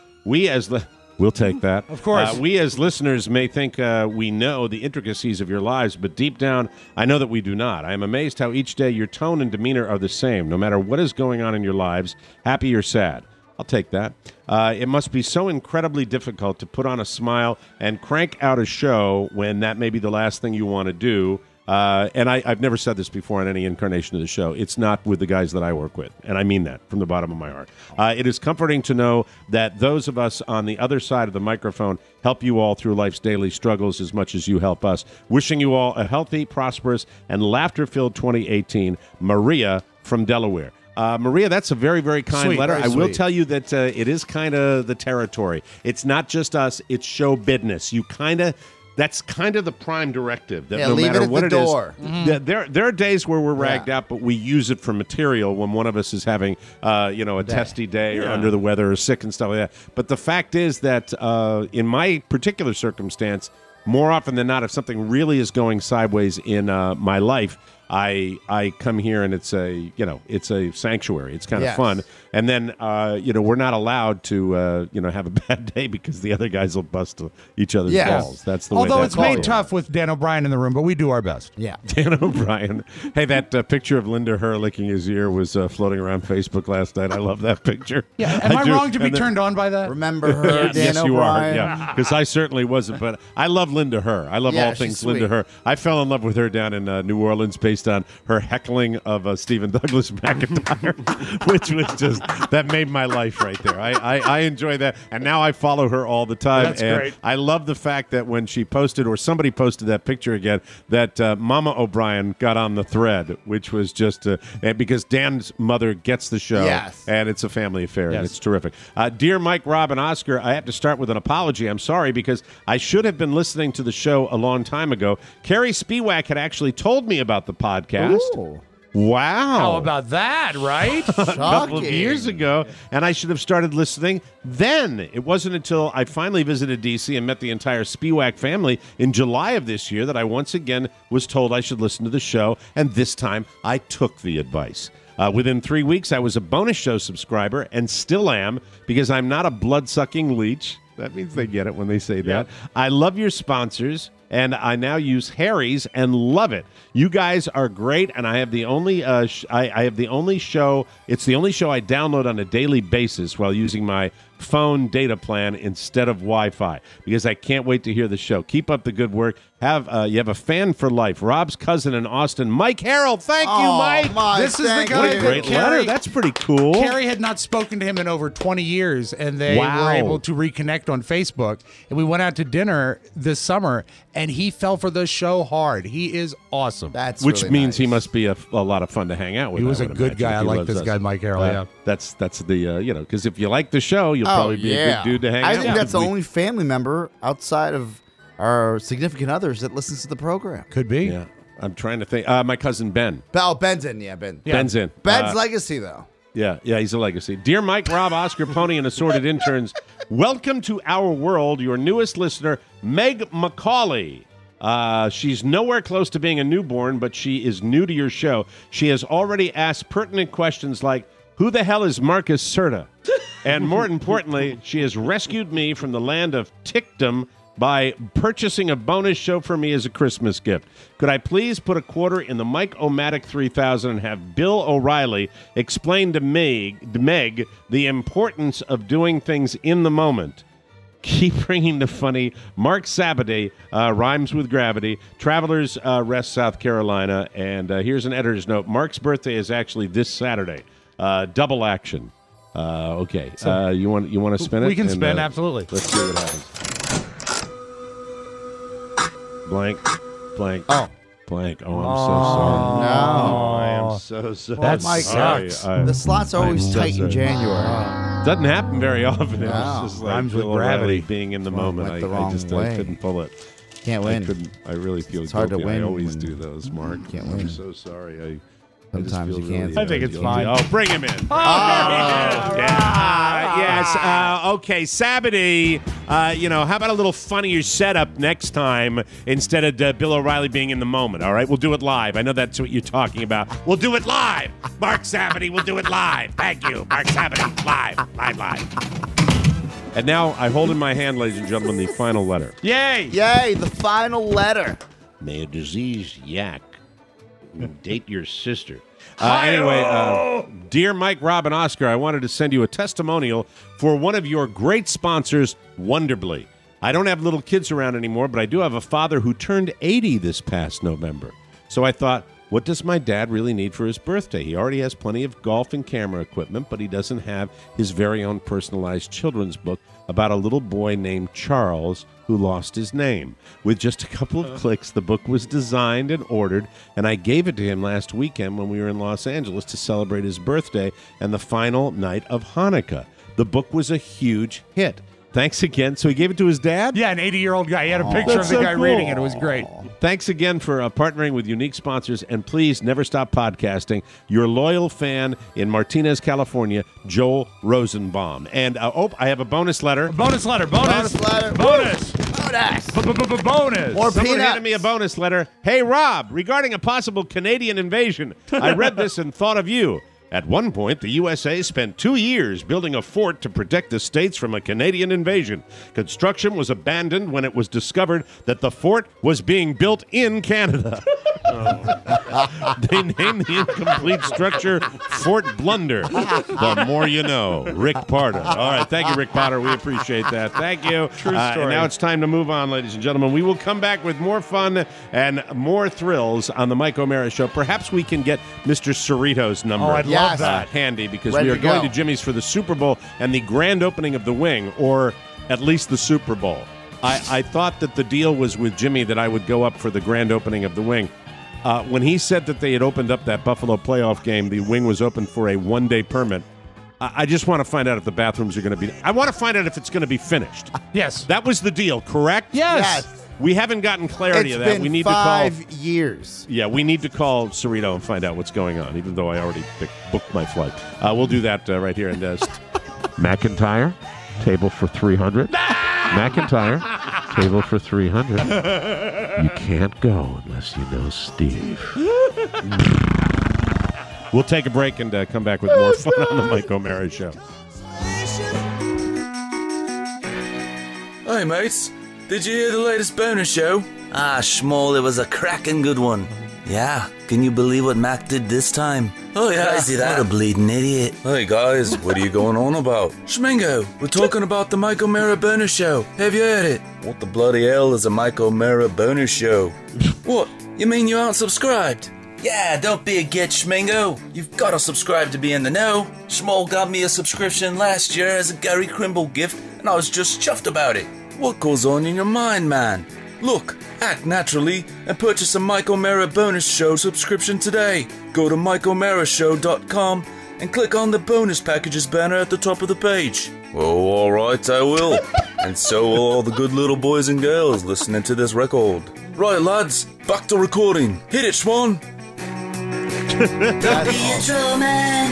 We'll take that. Of course. We as listeners may think we know the intricacies of your lives, but deep down, I know that we do not. I am amazed how each day your tone and demeanor are the same, no matter what is going on in your lives, happy or sad. I'll take that. It must be so incredibly difficult to put on a smile and crank out a show when that may be the last thing you want to do. And I've never said this before on any incarnation of the show. It's not with the guys that I work with, and I mean that from the bottom of my heart. It is comforting to know that those of us on the other side of the microphone help you all through life's daily struggles as much as you help us. Wishing you all a healthy, prosperous, and laughter-filled 2018. Maria from Delaware. Maria, that's a very, very kind Sweet, letter. very I will sweet. tell you that it is kind of the territory. It's not just us. It's show business. That's kind of the prime directive. That no leave matter it at what the it is, door. there are days where we're ragged Yeah. out, but we use it for material when one of us is having, a testy day or under the weather or sick and stuff like that. But the fact is that in my particular circumstance, more often than not, if something really is going sideways in my life, I come here and it's a sanctuary. It's kind of Yes. fun. And then we're not allowed to have a bad day because the other guys will bust each other's Yes. balls. That's the way. Although that's it's made going. tough with Dan O'Brien in the room, but we do our best. Yeah. Dan O'Brien. Hey, that picture of Linda Herr licking his ear was floating around Facebook last night. I love that picture. Yeah. Am I do. wrong to be And then- turned on by that? Remember her, Dan yes, you are. O'Brien? Yeah, because I certainly wasn't. But I love Linda Herr. I love Yeah, all she's things sweet. Linda Herr. I fell in love with her down in New Orleans based on her heckling of Stephen Douglas McIntyre, which was just that made my life right there. I enjoy that, and now I follow her all the time. That's and great. I love the fact that when she posted or somebody posted that picture again, that Mama O'Brien got on the thread, which was just because Dan's mother gets the show, Yes. and it's a family affair, and Yes. it's terrific. Dear Mike, Rob, and Oscar, I have to start with an apology. I'm sorry because I should have been listening to the show a long time ago. Carrie Spiewak had actually told me about the podcast. Ooh. Wow. How about that, right? a couple of years ago, and I should have started listening then. It wasn't until I finally visited D.C. and met the entire Spiewak family in July of this year that I once again was told I should listen to the show, and this time I took the advice. Within 3 weeks, I was a bonus show subscriber and still am because I'm not a blood-sucking leech. That means they get it when they say that. I love your sponsors, and I now use Harry's and love it. You guys are great, and I have the only I have the only show. It's the only show I download on a daily basis while using my phone data plan instead of Wi-Fi because I can't wait to hear the show. Keep up the good work. You have a fan for life. Rob's cousin in Austin, Mike Harold. Thank you, Mike. This is the guy What a great letter. That's pretty cool. Carrie had not spoken to him in over 20 years, and they were able to reconnect on Facebook. And we went out to dinner this summer, and he fell for the show hard. He is awesome. Which really means he must be a lot of fun to hang out with. He was a good guy. I like this guy, Mike Harold. Yeah. That's the because if you like the show, you'll probably be a good dude to hang out with. I think that's the only family member outside of our significant others that listens to the program. Could be. Yeah. I'm trying to think. My cousin Ben. Ben's in. Yeah, Ben. Ben's in. Ben's legacy, though. Yeah, he's a legacy. Dear Mike, Rob, Oscar, Pony, and assorted interns, welcome to our world, your newest listener, Meg McCauley. She's nowhere close to being a newborn, but she is new to your show. She has already asked pertinent questions like, who the hell is Marcus Serta? And more importantly, she has rescued me from the land of tickdom by purchasing a bonus show for me as a Christmas gift. Could I please put a quarter in the Mike-O-Matic 3000 and have Bill O'Reilly explain to Meg the importance of doing things in the moment? Keep bringing the funny. Mark Sabaday rhymes with gravity. Travelers Rest, South Carolina. And here's an editor's note. Mark's birthday is actually this Saturday. Double action. Okay. So you want to spin it? We can spin, absolutely. Let's see what happens. Blank. Oh. Blank. Oh, I'm so sorry. No. I am so sorry. That sorry. sucks. The slots are always tight in January. Doesn't happen very often. It No. was just like Rhymes with Bill O'Reilly gravity. being in the moment. went the I wrong just way. couldn't pull it. Can't win. I really feel It's hard to guilty. win I always when do those, Mark. can't I'm win. so sorry. Sometimes you can't. I think it's guilty. fine. Oh, bring him in. Yes. Okay, Sabaday. How about a little funnier setup next time instead of Bill O'Reilly being in the moment? All right, we'll do it live. I know that's what you're talking about. We'll do it live. Mark Sabaday, we'll do it live. Thank you, Mark Sabaday. Live. And now I hold in my hand, ladies and gentlemen, the final letter. Yay! Yay, the final letter. May a diseased yak date your sister. Anyway, dear Mike, Rob, and Oscar, I wanted to send you a testimonial for one of your great sponsors, Wonderbly. I don't have little kids around anymore, but I do have a father who turned 80 this past November. So I thought, what does my dad really need for his birthday? He already has plenty of golf and camera equipment, but he doesn't have his very own personalized children's book about a little boy named Charles who lost his name. With just a couple of clicks, the book was designed and ordered, and I gave it to him last weekend when we were in Los Angeles to celebrate his birthday and the final night of Hanukkah. The book was a huge hit. Thanks again. So he gave it to his dad? Yeah, an 80-year-old guy. He had a picture of That's the so guy cool. reading it. It was great. Thanks again for partnering with unique sponsors, and please never stop podcasting. Your loyal fan in Martinez, California, Joel Rosenbaum. And I have a bonus letter. Bonus letter. Bonus letter. Bonus. Bonus. More Someone peanuts. handed me a bonus letter. Hey, Rob, regarding a possible Canadian invasion, I read this and thought of you. At one point, the USA spent 2 years building a fort to protect the states from a Canadian invasion. Construction was abandoned when it was discovered that the fort was being built in Canada. They named the incomplete structure Fort Blunder. The more you know. Rick Potter. All right, thank you, Rick Potter. We appreciate that. Thank you. True story. And now it's time to move on, ladies and gentlemen. We will come back with more fun and more thrills on the Mike O'Mara Show. Perhaps we can get Mr. Cerrito's number. Oh, I'd love that. Handy, because Ready we are to going go. to Jimmy's for the Super Bowl and the grand opening of the Wing, or at least the Super Bowl. I thought that the deal was with Jimmy that I would go up for the grand opening of the Wing. When he said that they had opened up that Buffalo playoff game, the Wing was open for a one-day permit. I just want to find out if the bathrooms are going to be... I want to find out if it's going to be finished. Yes. That was the deal, correct? Yes. We haven't gotten clarity It's of that. been We need 5 years. Yeah, we need to call Cerrito and find out what's going on, even though I already booked my flight. We'll do that right here. And McIntyre, table for 300. McIntyre, table for 300. You can't go unless you know Steve. We'll take a break and come back with more fun on the Mike O'Mara Show. Hey, mates. Did you hear the latest bonus show? Ah, Schmoll, it was a cracking good one. Yeah, can you believe what Mac did this time? Oh, yeah, I see that. What a bleeding idiot. Hey, guys, what are you going on about? Schmingo, we're talking about the Mike O'Mara bonus show. Have you heard it? What the bloody hell is a Mike O'Mara bonus show? What? You mean you aren't subscribed? Yeah, don't be a git, Schmingo. You've got to subscribe to be in the know. Schmoll got me a subscription last year as a Gary Crimble gift, and I was just chuffed about it. What goes on in your mind, man? Look, act naturally and purchase a Mike O'Mara bonus show subscription today. Go to MikeO'MaraShow.com and click on the bonus packages banner at the top of the page. Oh, alright, I will. And so will all the good little boys and girls listening to this record. Right, lads, back to recording. Hit it, Schwan. Be a troll man.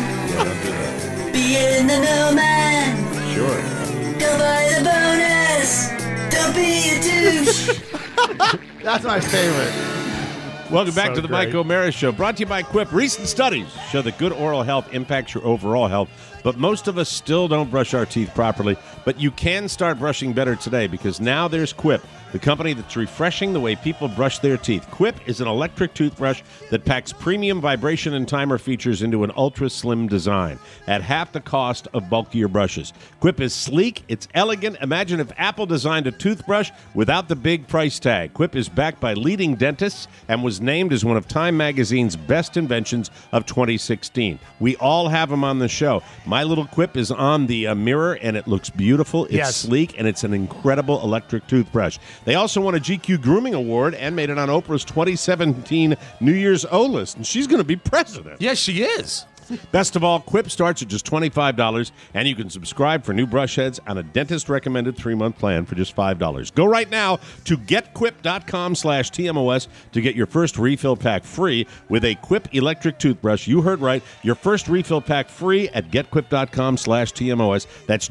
Be in the know man. Sure. Go buy the bonus. Don't be a douche. That's my favorite. Welcome back to the Mike O'Mara Show, brought to you by Quip. Recent studies show that good oral health impacts your overall health, but most of us still don't brush our teeth properly. But you can start brushing better today because now there's Quip, the company that's refreshing the way people brush their teeth. Quip is an electric toothbrush that packs premium vibration and timer features into an ultra-slim design at half the cost of bulkier brushes. Quip is sleek, it's elegant. Imagine if Apple designed a toothbrush without the big price tag. Quip is backed by leading dentists and was named as one of Time Magazine's best inventions of 2016. We all have them on the show. My little Quip is on the mirror, and it looks beautiful. It's sleek, and it's an incredible electric toothbrush. They also won a GQ Grooming Award and made it on Oprah's 2017 New Year's O list, and she's going to be president. Yes, she is. Best of all, Quip starts at just $25, and you can subscribe for new brush heads on a dentist-recommended 3-month plan for just $5. Go right now to getquip.com/TMOS to get your first refill pack free with a Quip electric toothbrush. You heard right. Your first refill pack free at getquip.com/TMOS. That's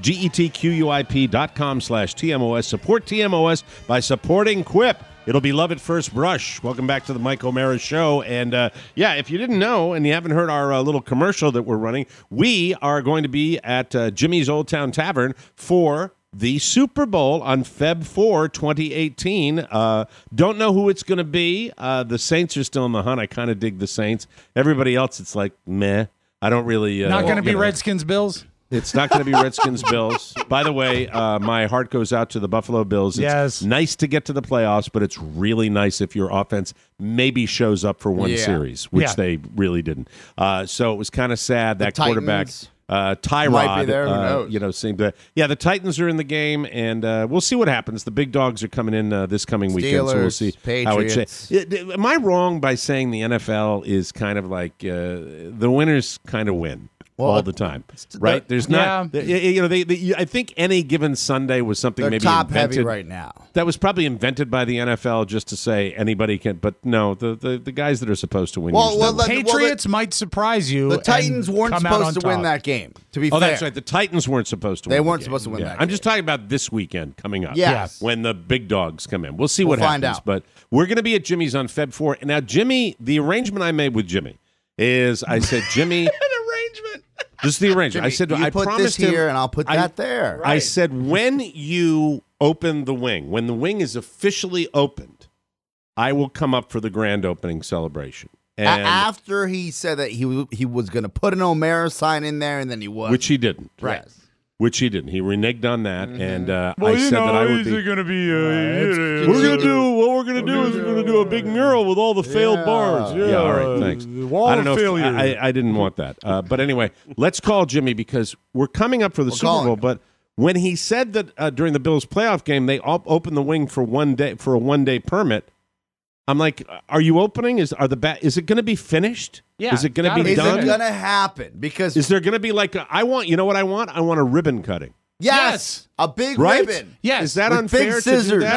getquip.com/TMOS. Support TMOS by supporting Quip. It'll be love at first brush. Welcome back to the Mike O'Mara Show. And, if you didn't know and you haven't heard our little commercial that we're running, we are going to be at Jimmy's Old Town Tavern for the Super Bowl on Feb 4, 2018. Don't know who it's going to be. The Saints are still in the hunt. I kind of dig the Saints. Everybody else, it's like, meh. I don't really... Not going to be Redskins Bills? It's not going to be Redskins Bills. By the way, my heart goes out to the Buffalo Bills. It's nice to get to the playoffs, but it's really nice if your offense maybe shows up for one series, which they really didn't. So it was kind of sad that quarterback Tyrod might be there. Who knows? Seemed to. Yeah, the Titans are in the game, and we'll see what happens. The big dogs are coming in this coming weekend, so we'll see Patriots. how it changes. Am I wrong by saying the NFL is kind of like the winners kind of win? All the time, right? There's not, I think any given Sunday was something they're maybe top invented heavy right now. That was probably invented by the NFL just to say anybody can. But no, the guys that are supposed to win. The Patriots might surprise you. The Titans weren't supposed to win that game. To be fair, that's right. The Titans weren't supposed to. They win weren't the supposed to win that. I'm just talking about this weekend coming up. Yes, when the big dogs come in, we'll see what find happens. out. But we're going to be at Jimmy's on Feb 4. Now, Jimmy, the arrangement I made with Jimmy is I said, Jimmy. Arrangement. This is the arrangement. Jimmy, I said, you I put promised this here, him, and I'll put that there. I said, when you open the wing, when the wing is officially opened, I will come up for the grand opening celebration. And after he said that he was going to put an O'Mara sign in there, and then he was, which he didn't. Right. Yes. Which he didn't. He reneged on that, and I said that I would be. Going to be? We're going to do what we're going to do is we're going to do a big mural with all the failed bars. Yeah, all right, thanks. Wall I don't know. of failure. I didn't want that, but anyway, let's call Jimmy because we're coming up for the Super Bowl. But when he said that during the Bills playoff game they opened the wing for 1 day for a 1-day permit, I'm like, are you opening? Is it going to be finished? Yeah, is it going to be done? Is it going to happen? Because is there going to be like I want? You know what I want? I want a ribbon cutting. Yes, a big right? ribbon. Yes, is that with unfair big scissors. to do that? No.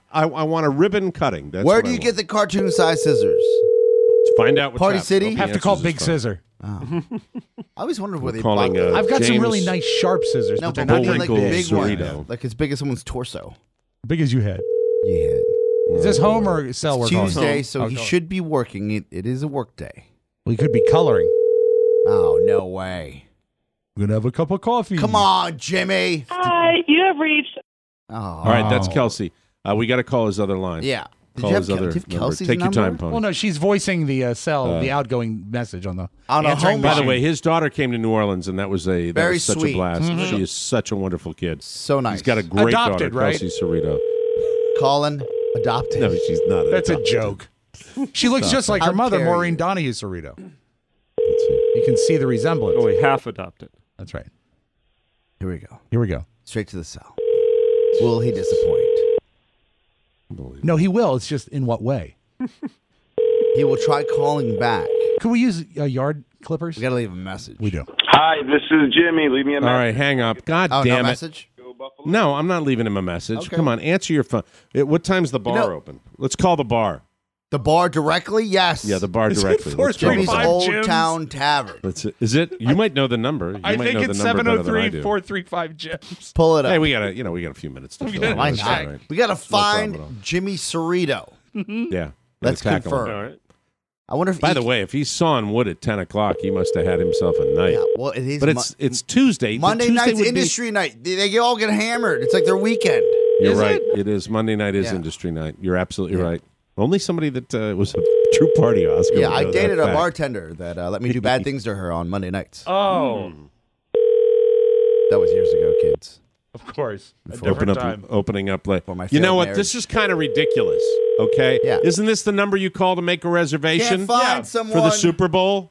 I want a ribbon cutting. That's Where what do I you want. get the cartoon size scissors? Find out what's Party happening. City? Hope he Have to answers call his Big phone. Scissor. I always wondered where they calling, bought those. I've got some James really nice sharp scissors, No, but they're but not I mean, like the Bullwinkle big one. Cerrito. Like as big as someone's torso. big as you had. Yeah. Is this home or cell we're calling? Tuesday, so Oh, he go. should be working. It is a work day. Well, he could be coloring. Oh, no way. I'm going to have a cup of coffee. Come on, Jimmy. Hi, you have reached. Oh. All right, that's Kelsey. We got to call his other line. Yeah. Did Call you have his Kel- other did you have number. Kelsey's Take your number? time, Pony. Well, no, she's voicing the cell, the outgoing message on the On a answering home By the machine. way, his daughter came to New Orleans, and that was Very such sweet. a blast. Mm-hmm. She is such a wonderful kid. So nice. He's got a great Adopted, daughter, right? Kelsey Cerrito. Colin adopted. No, she's not. That's adopted. a joke. She looks just like her How mother, dare Maureen you. Donahue Cerrito. Let's see. You can see the resemblance. Only half adopted. That's right. Here we go. Here we go. Straight to the cell. Will he disappoint? No, he will. It's just in what way? He will try calling back. Could we use yard clippers? We got to leave a message. We do. Hi, this is Jimmy. Leave me a All message. right, hang up. God Oh, damn no it. message? No, I'm not leaving him a message. Okay. Come on, answer your phone. What time's the bar know- open? Let's call the bar. The bar directly? Yes. Yeah, the bar Is it directly. Let's call the Jimmy's bar. 435 Old Jim's? Town Tavern. Is it? You might know the number. You I might think know it's the number better than I do. 703-435 Gems. Pull it up. Hey, we got a few minutes to fill. Why That's not? all right. We got to problem at all. find Jimmy Cerrito. Yeah. Let's Gotta tackle him. confirm. All right. I wonder if By he- the way, if he's sawing wood at 10 o'clock, he must have had himself a night. Yeah, well, it is But it's Tuesday. Monday Tuesday night's would be- industry night. They all get hammered. It's like their weekend. You're Is right. it? It is. Monday night is Yeah. industry night. You're absolutely right. Only somebody that was a true party Oscar. Yeah, would I know dated that a fact. bartender that let me do bad things to her on Monday nights. Oh, That was years ago, kids. of course. A Open different up, time. opening up late. For my You know failed what? marriage. This is kind of ridiculous. Okay. Yeah. Isn't this the number you call to make a reservation Can't find someone. for the Super Bowl?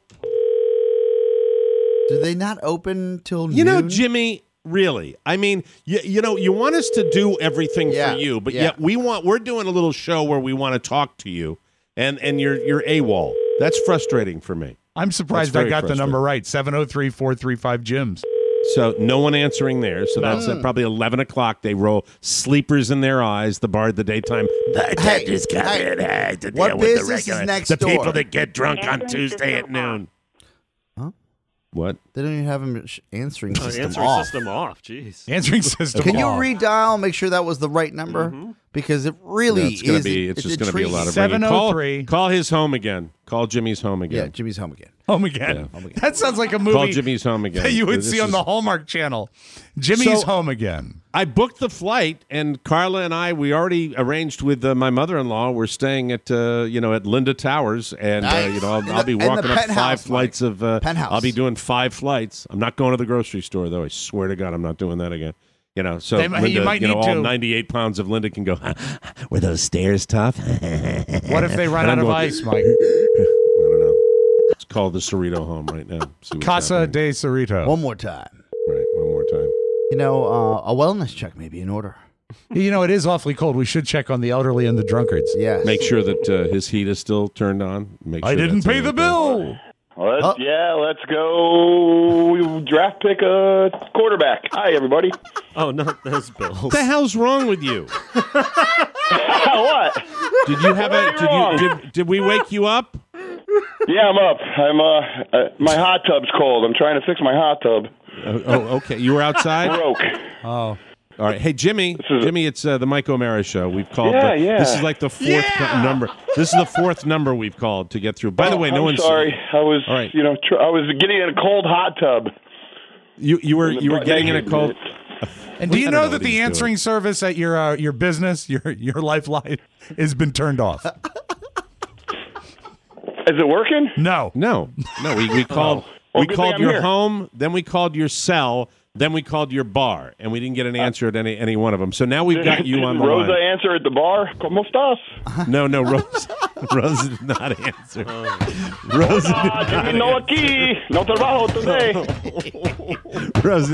Do they not open till You know, noon? Jimmy. Really, I mean, you know, you want us to do everything Yeah, for you, but yeah. yet we're doing a little show where we want to talk to you, and you're AWOL. That's frustrating for me. I'm surprised That's I very got the number right. 703-435 Gems. So no one answering there. So that's at probably 11 o'clock. They roll sleepers in their eyes. The bar at the daytime. Bartenders come in to what deal with the business is regular, next the door? people that get drunk on Tuesday at noon. Huh? What? They don't even have him answering system Answering off. system off. Jeez. Answering system. Can you off. redial? Make sure that was the right number because it really It's gonna is. be. It's just going to be a lot of intriguing. ringing. 703. Call his home again. Call Jimmy's home again. Yeah, Jimmy's home again. Home again. That sounds like a movie Call Jimmy's home again. that you would This see on is- the Hallmark Channel. Jimmy's So- home again. I booked the flight, and Carla and I, we already arranged with my mother-in-law. We're staying at at Linda Towers, and Nice. I'll be In the walking up penthouse, 5 flights Mike. of. Penthouse. I'll be doing 5 flights. I'm not going to the grocery store though. I swear to God, I'm not doing that again. You know, so They- Linda, you might need all to. 98 pounds of Linda can go. Were those stairs tough? What if they run And out I'm of going, ice, Mike? I don't know. Let's call the Cerrito home right now. See what's Casa happening. de Cerrito. One more time. Right, one more time. You know, a wellness check may be in order. You know, it is awfully cold. We should check on the elderly and the drunkards. Yes. Make sure that his heat is still turned on. Make I sure didn't that's pay the okay. bill. Let's go draft pick a quarterback. Hi, everybody. Oh, not those Bills. What the hell's wrong with you? What? Did you have What are you wrong? did we wake you up? Yeah, I'm up. My hot tub's cold. I'm trying to fix my hot tub. Okay. You were outside? Broke. Oh. All right. Hey, Jimmy. Jimmy, it's the Mike O'Mara show. We've called. Yeah. This is like the fourth number. This is the fourth number we've called to get through. By the way, no I'm one's sorry. I was, All right. I was getting in a cold hot tub. You were getting in a cold. And do you I don't know know that what the he's answering doing. service at your business, your lifeline, has been turned off? Is it working? No. No. We called. Well, we good called thing I'm your here. home. Then we called your cell. Then we called your bar, and we didn't get an answer at any one of them. So now we've got you on the Rosa line. answer at the bar. ¿Cómo estás? No, Rose. Rose did not answer. Rose did not Jimmy, no aquí. No trabajo today. Rose,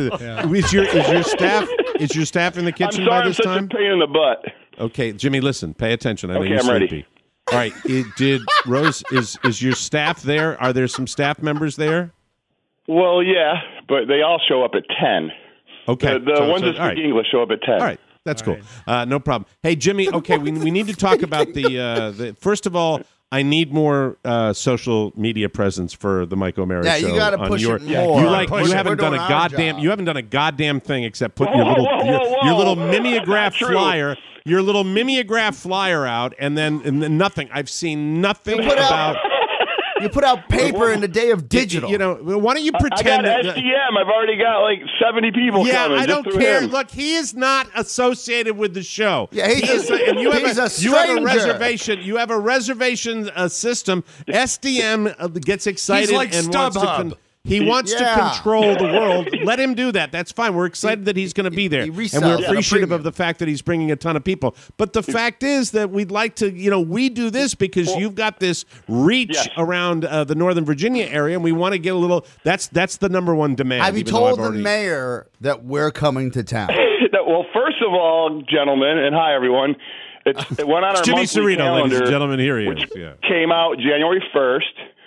is your staff in the I'm kitchen sorry by I'm this such time? a pain in the butt. Okay, Jimmy, listen, pay attention. I know Okay, you're I'm ready. sleepy. All right, did Rose is your staff there? Are there some staff members there? Well, yeah, but they all show up at 10. Okay, The ones that speak all right. English show up at 10. All right. That's cool. No problem. Hey, Jimmy. Okay, we need to talk about the. First of all, I need more social media presence for the Mike O'Mara show. Yeah, you got to push it more. You haven't done a goddamn. You haven't done a goddamn thing except put your little mimeograph flyer. Your little mimeograph flyer out, and then nothing. I've seen nothing about. You put out paper in the day of digital. You know, why don't you pretend? I got SDM. I've already got like 70 people coming. Yeah, I don't care. Him. Look, he is not associated with the show. Yeah, he's a stranger. You have a reservation. You have a reservation system. SDM gets excited He's like and StubHub. He wants to control the world. Let him do that. That's fine. We're excited that he's going to be there. And we're appreciative of the fact that he's bringing a ton of people. But the fact is that we'd like to, we do this because you've got this reach around the Northern Virginia area, and we want to get a little, that's the number one demand. Have you told the mayor that we're coming to town? Well, first of all, gentlemen, and hi, everyone. It went on our Jimmy monthly Cerino, calendar, ladies and gentlemen, here he is. Yeah. Came out January 1st.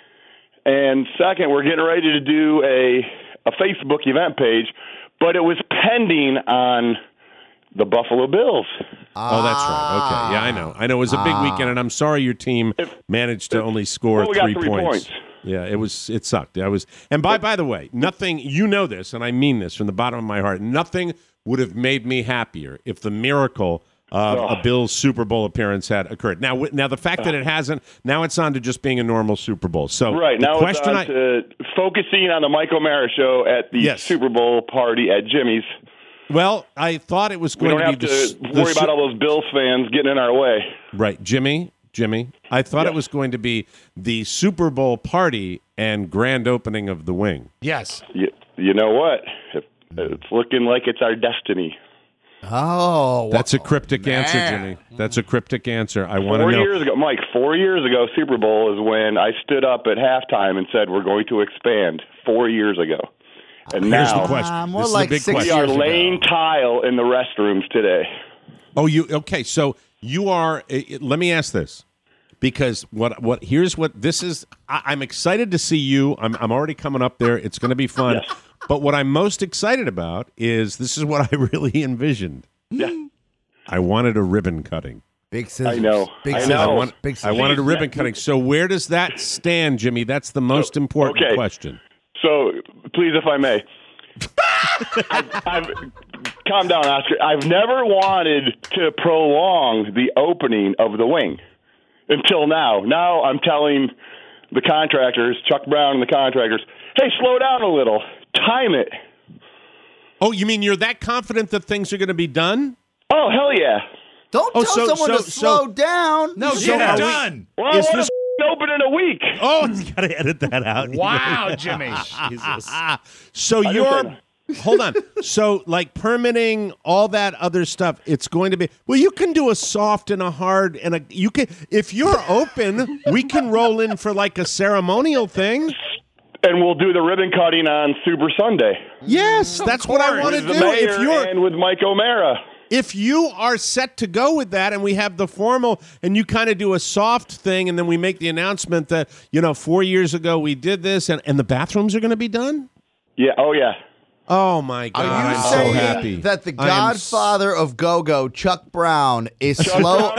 And second, we're getting ready to do a Facebook event page, but it was pending on the Buffalo Bills. Oh, that's right. Okay. Yeah, I know. It was a big weekend, and I'm sorry your team managed to only score 3 points. Yeah, it sucked. And by the way, nothing, you know this, and I mean this from the bottom of my heart, nothing would have made me happier if the miracle a Bills Super Bowl appearance had occurred. Now the fact that it hasn't, now it's on to just being a normal Super Bowl. So right now it's on to focusing on the Mike O'Mara show at the Super Bowl party at Jimmy's. Well, I thought it was going to be. We don't have to worry about all those Bills fans getting in our way. Right, Jimmy. I thought it was going to be the Super Bowl party and grand opening of the Wing. Yes. You know what? It's looking like it's our destiny. Oh, that's a cryptic answer, Jimmy. That's a cryptic answer. I want to know. 4 years ago, Mike, 4 years ago, Super Bowl is when I stood up at halftime and said we're going to expand. 4 years ago, and here's now the question. More this like is a big 6 question. We are laying tile in the restrooms today. Oh, okay? So you are. Let me ask this, because here's what this is. I'm excited to see you. I'm already coming up there. It's going to be fun. Yes. But what I'm most excited about is this is what I really envisioned. Yeah. I wanted a ribbon cutting. Big scissors. I know. Big I scissors. know. Big scissors. I wanted a ribbon cutting. So where does that stand, Jimmy? That's the most important question. So please, if I may. I've calm down, Oscar. I've never wanted to prolong the opening of the Wing until now. Now I'm telling the contractors, Chuck Brown and the contractors, hey, slow down a little. Time it. Oh, you mean you're that confident that things are going to be done? Oh, hell yeah. Don't tell someone to slow down. No, get it done. Well, I want to open in a week. Oh, you got to edit that out. Wow, Jimmy. Jesus. So hold on. So like permitting, all that other stuff, it's going to be, well, you can do a soft and a hard and you can, if you're open, we can roll in for like a ceremonial thing. And we'll do the ribbon cutting on Super Sunday. Yes, that's what I want to do. If you're and with Mike O'Mara. If you are set to go with that and we have the formal and you kind of do a soft thing and then we make the announcement that, 4 years ago we did this and the bathrooms are going to be done? Yeah. Oh, yeah. Oh, my God. Are you I'm saying so happy. that the godfather of go-go, Chuck Brown, is slow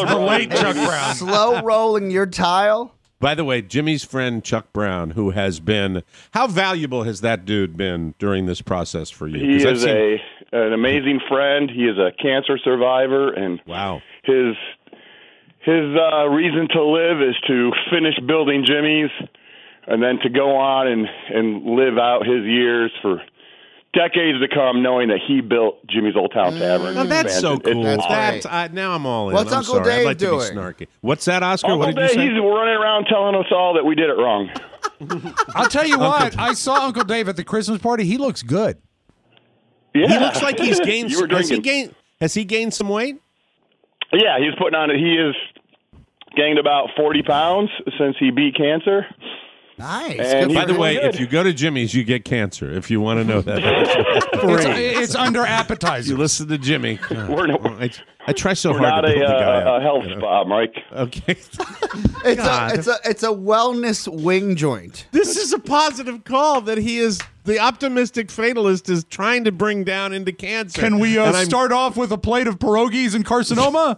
rolling your tile? By the way, Jimmy's friend Chuck Brown, who has been, how valuable has that dude been during this process for you? He is an amazing friend. He is a cancer survivor, and his reason to live is to finish building Jimmy's, and then to go on and live out his years for decades to come, knowing that he built Jimmy's Old Town Tavern. Now that's so cool. Now I'm all in. What's Uncle Dave I'd like doing? To be snarky. What's that, Oscar? Uncle what did Dave, you say? he's running around telling us all that we did it wrong. I'll tell you what. I saw Uncle Dave at the Christmas party. He looks good. Yeah. He looks like he's gained. You were Has he gained some weight? Yeah, he's putting on it. He has gained about 40 pounds since he beat cancer. Nice. And by the way, if you go to Jimmy's, you get cancer. If you want to know that, it's under appetizer. You listen to Jimmy. I try so hard not to build the guy up. a health spa, Mike. Okay. It's a wellness wing joint. This is a positive call that he is The optimistic fatalist is trying to bring down into cancer. Can we start off with a plate of pierogies and carcinoma?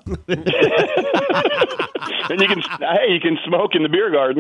And you can smoke in the beer garden.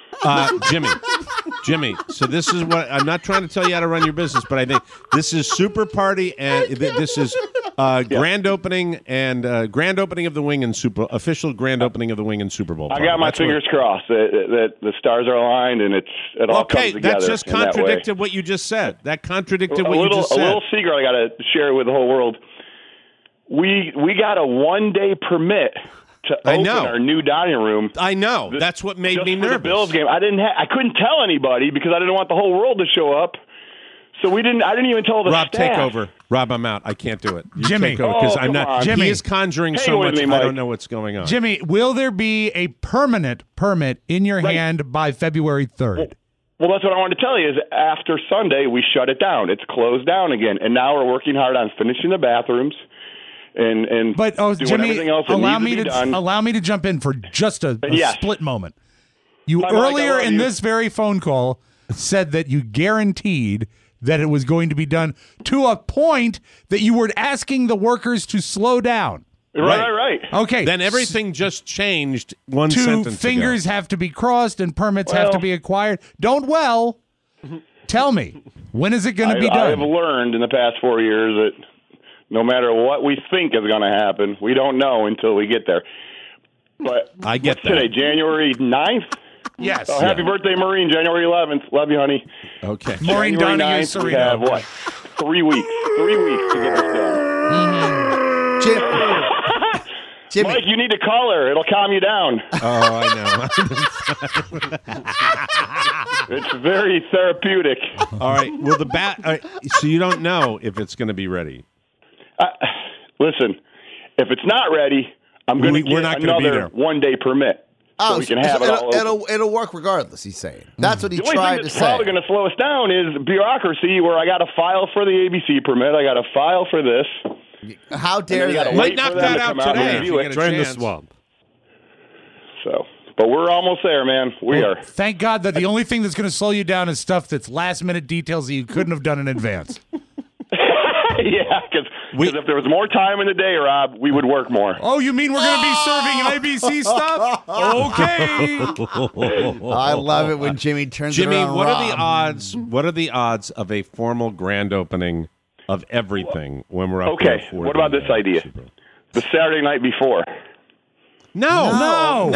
Jimmy. So this is what I'm not trying to tell you how to run your business, but I think this is Super Party, and this is grand opening and grand opening of the Wing and official grand opening of the Wing and Super Bowl. I got my fingers crossed that the stars are aligned and it all comes together. That just contradicted what you just said. That contradicted what you just said. A little secret I got to share with the whole world. We got a 1-day permit to open our new dining room. I know. That's what made me nervous. For the Bills game. I couldn't tell anybody because I didn't want the whole world to show up. So I didn't even tell the Rob, staff. take over. Rob, I'm out. I can't do it. Jimmy. take over because I'm not. Jimmy. He is conjuring so much. I don't know what's going on. Jimmy, will there be a permanent permit in your hand by February 3rd? Well, that's what I wanted to tell you is after Sunday, we shut it down. It's closed down again. And now we're working hard on finishing the bathrooms. And doing Jimmy, everything else that allow needs me to be done. Allow me to jump in for just a split moment. You Hi, Mike, earlier I love in you. this very phone call said that you guaranteed that it was going to be done to a point that you were asking the workers to slow down. Right. Okay. Then everything just changed one Two sentence fingers ago. have to be crossed and permits have to be acquired. Tell me, when is it going to be done? I've learned in the past 4 years that no matter what we think is going to happen, we don't know until we get there. But I get that. Today, January 9th? Yes. Oh, happy birthday, Maureen, January 11th. Love you, honey. Okay. Maureen January Donahue 9th, we Serino. have, what, 3 weeks? 3 weeks to get this done. Jimmy. Mike, you need to call her. It'll calm you down. Oh, I know. It's very therapeutic. All right. Well, so you don't know if it's going to be ready. Listen, if it's not ready, I'm going to get another 1-day permit. So we can have it all open. It'll work regardless, he's saying. That's what he The only tried thing to that's say. probably going to slow us down is bureaucracy, where I got to file for the ABC permit. I got to file for this. How dare they? Might knock that out today. If you get a Drain the chance. swamp. So, but we're almost there, man. We are. Thank God that the only thing that's going to slow you down is stuff that's last-minute details that you couldn't have done in advance. Yeah, because if there was more time in the day, Rob, we would work more. Oh, you mean we're going to be serving ABC stuff? Okay. I love it when Jimmy turns Jimmy, it around. what are the odds? What are the odds of a formal grand opening of everything when we're up there? Okay, what about this idea? The Saturday night before. No. You're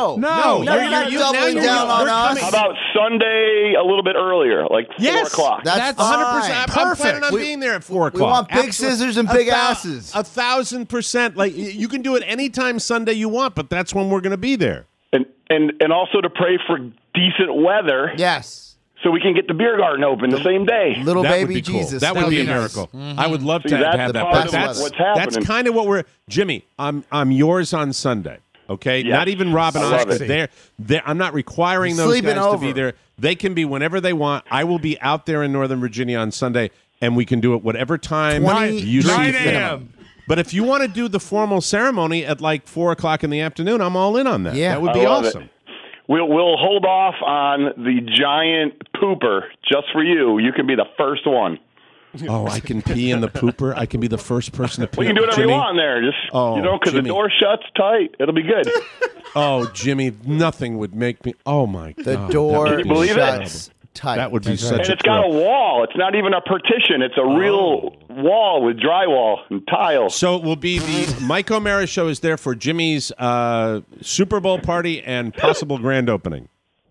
not doubling down on us. How about Sunday a little bit earlier, like 4 o'clock? That's 100%. I'm planning on being there at 4 o'clock. We want big scissors and big asses. 1,000%. Like you can do it anytime Sunday you want, but that's when we're going to be there. And also to pray for decent weather. Yes. So we can get the beer garden open the same day. Little That would baby be cool. Jesus. That would be a nice. miracle. I would love to See, that's have the that. part But of that's what's happening. That's kind of what we're. Jimmy, I'm yours on Sunday. Okay, Yes. not even Rob and I love Oscar. it. They're I'm not requiring those Sleeping guys to be over. there. They can be whenever they want. I will be out there in Northern Virginia on Sunday, and we can do it whatever time 20 you see 9 fit. a.m. But if you want to do the formal ceremony at like 4 o'clock in the afternoon, I'm all in on that. Yeah. That would I be love it. awesome. We'll hold off on the giant pooper just for you. You can be the first one. Oh, I can pee in the pooper. I can be the first person to pee. We can do whatever Jimmy. you want in there. Just Oh, because the Jimmy. door shuts tight. It'll be good. Oh, Jimmy, nothing would make me. Oh my God, The that door would Can you be believe it? shuts tight. That would be That's such right. a And it's got a thrill. wall. It's not even a partition. It's a real wall with drywall and tile. So it will be the Mike O'Mara show is there for Jimmy's Super Bowl party and possible grand opening.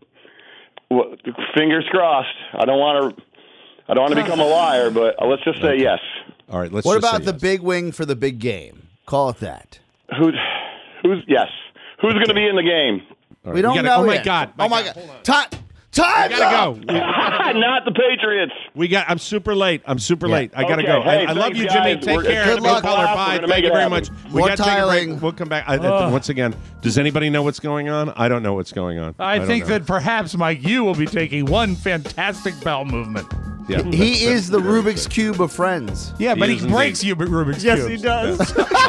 Well, fingers crossed. I don't want to become a liar, but let's just say yes. All right, let's. What just about say the yes. big wing for the big game? Call it that. Who's yes? Who's going to be in the game? All right, We don't gotta- know Oh my yet. God! Oh my God! Time! I gotta go. Not the Patriots. I'm super late. I gotta Okay, go. hey, I love thanks, you, Jimmy. guys. Take We're- care. good luck. Go Color. We're Bye. gonna Thank make you it very happen. much. We More got to take a break. tiling. We'll come back. Once again, does anybody know what's going on? I don't know what's going on. I don't think know. that perhaps, Mike, you will be taking one fantastic bowel movement. Yeah. He is the Rubik's Cube of Friends. Yeah, but He he is breaks you Rubik's Yes, Cubes. he does.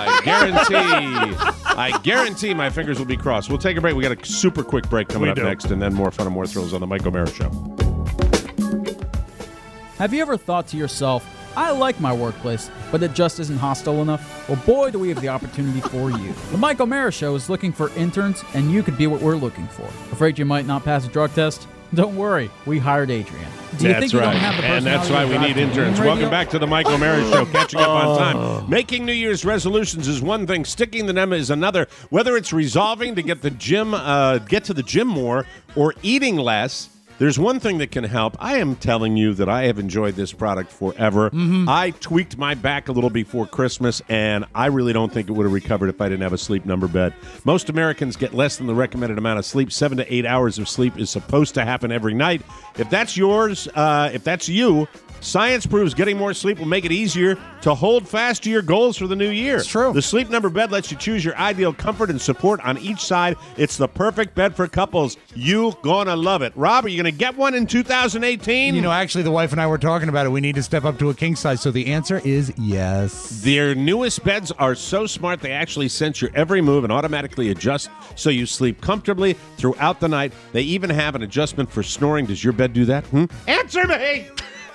I guarantee my fingers will be crossed. We'll take a break. We got a super quick break coming We up do. next, and then more fun and more thrills on the Mike O'Mara Show. Have you ever thought to yourself, I like my workplace, but it just isn't hostile enough? Well, boy, do we have the opportunity for you. The Mike O'Mara Show is looking for interns, and you could be what we're looking for. Afraid you might not pass a drug test? Don't worry, we hired Adrian. Do you think you don't have the and that's why we need interns. Welcome back to the Mike O'Mara Show, catching up on time. Making New Year's resolutions is one thing, sticking to them is another. Whether it's resolving to get to the gym more, or eating less, there's one thing that can help. I am telling you that I have enjoyed this product forever. I tweaked my back a little before Christmas, and I really don't think it would have recovered if I didn't have a Sleep Number bed. Most Americans get less than the recommended amount of sleep. 7 to 8 hours of sleep is supposed to happen every night. If that's yours, if that's you, science proves getting more sleep will make it easier to hold fast to your goals for the new year. It's true. The Sleep Number bed lets you choose your ideal comfort and support on each side. It's the perfect bed for couples. You gonna love it. Rob, are you gonna get one in 2018? You know, actually, the wife and I were talking about it. We need to step up to a king size, so the answer is yes. Their newest beds are so smart, they actually sense your every move and automatically adjust so you sleep comfortably throughout the night. They even have an adjustment for snoring. Does your bed do that? Answer me!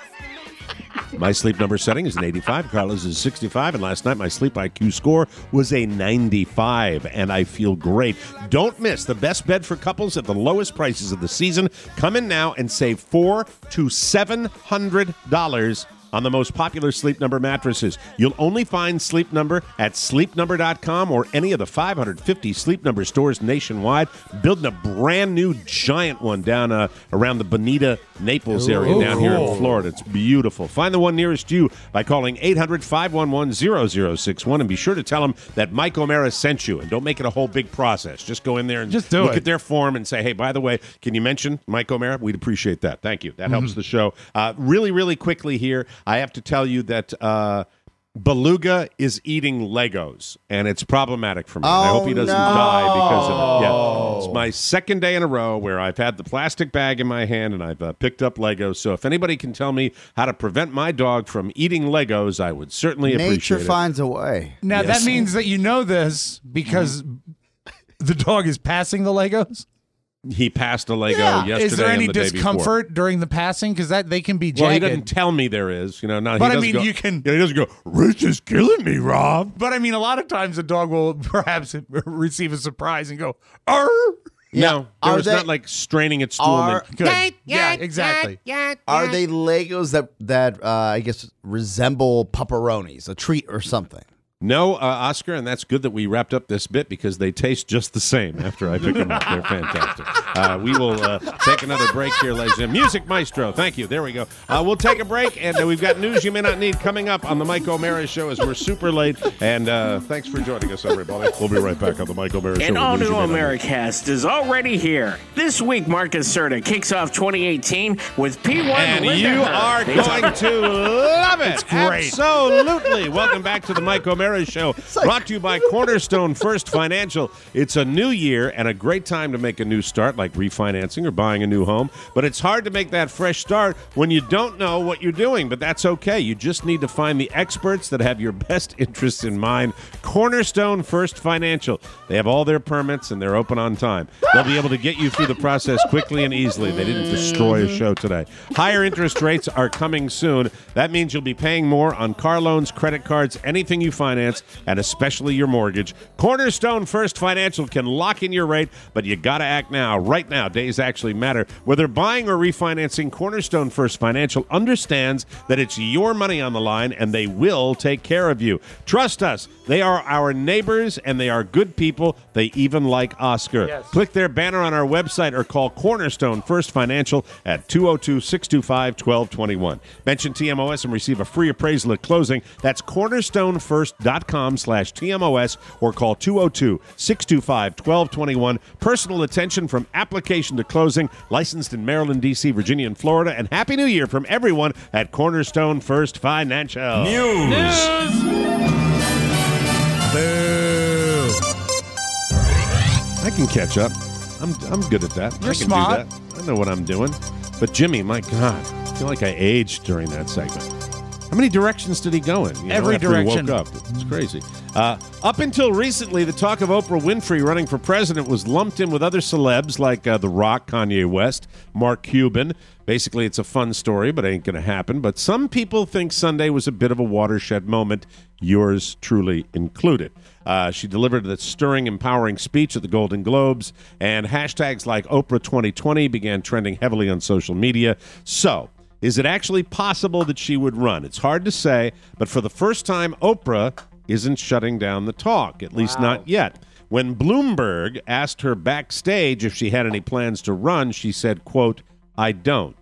My Sleep Number setting is an 85. Carla's is 65. And last night, my Sleep IQ score was a 95. And I feel great. Don't miss the best bed for couples at the lowest prices of the season. Come in now and save $400 to $700 on the most popular Sleep Number mattresses. You'll only find Sleep Number at sleepnumber.com or any of the 550 Sleep Number stores nationwide. Building a brand new giant one down around the Bonita, Naples area down here in Florida. It's beautiful. Find the one nearest you by calling 800-511-0061 and be sure to tell them that Mike O'Mara sent you. And don't make it a whole big process. Just go in there and just look at their form and say, hey, by the way, can you mention Mike O'Mara? We'd appreciate that. Thank you. That helps the show. Really, really quickly here, I have to tell you that Beluga is eating Legos, and it's problematic for me. I hope he doesn't die because of it. Yeah. It's my second day in a row where I've had the plastic bag in my hand, and I've picked up Legos. So if anybody can tell me how to prevent my dog from eating Legos, I would certainly appreciate it. Nature finds a way. Now, that means that you know this because the dog is passing the Legos? He passed a Lego yesterday. Is there any and the discomfort during the passing? Because they can be jagged. Well, he doesn't tell me there is. But you can. He doesn't go, Rich is killing me, Rob. But I mean, a lot of times a dog will perhaps receive a surprise and go, arr. No, it's not like straining its stool. Yeah, exactly. Are they Legos that I guess resemble pepperonis, a treat or something? No, Oscar, and that's good that we wrapped up this bit because they taste just the same after I pick them up. They're fantastic. We will take another break here, ladies and gentlemen. Music Maestro, thank you. There we go. We'll take a break, and we've got news you may not need coming up on the Mike O'Mara Show as we're super late. And thanks for joining us, everybody. We'll be right back on the Mike O'Mara Show. An all-new Americast is already here. This week, Marcus Serta kicks off 2018 with P1 and Linda you Hurd. are going to love it. It's great. Absolutely. Welcome back to the Mike O'Mara Show, brought to you by Cornerstone First Financial. It's a new year and a great time to make a new start, like refinancing or buying a new home. But it's hard to make that fresh start when you don't know what you're doing. But that's okay. You just need to find the experts that have your best interests in mind. Cornerstone First Financial. They have all their permits and they're open on time. They'll be able to get you through the process quickly and easily. They didn't destroy a show today. Higher interest rates are coming soon. That means you'll be paying more on car loans, credit cards, anything you finance, and especially your mortgage. Cornerstone First Financial can lock in your rate, but you got to act now. Right now, days actually matter. Whether buying or refinancing, Cornerstone First Financial understands that it's your money on the line, and they will take care of you. Trust us. They are our neighbors, and they are good people. They even like Oscar. Yes. Click their banner on our website or call Cornerstone First Financial at 202-625-1221. Mention TMOS and receive a free appraisal at closing. That's cornerstonefirst.com/TMOS or call 202-625-1221. Personal attention from application to closing. Licensed in Maryland, D.C., Virginia, and Florida. And Happy New Year from everyone at Cornerstone First Financial. News. Boo. I can catch up. I'm good at that. You're I can smart. do that. I know what I'm doing. But Jimmy, my God, I feel like I aged during that segment. How many directions did he go in? Every after he direction. woke up. It's crazy. Up until recently, the talk of Oprah Winfrey running for president was lumped in with other celebs like The Rock, Kanye West, Mark Cuban. Basically, it's a fun story, but it ain't going to happen. But some people think Sunday was a bit of a watershed moment, yours truly included. She delivered a stirring, empowering speech at the Golden Globes, and hashtags like Oprah 2020 began trending heavily on social media. So, is it actually possible that she would run? It's hard to say, but for the first time, Oprah isn't shutting down the talk, at least not yet. When Bloomberg asked her backstage if she had any plans to run, she said, quote, I don't.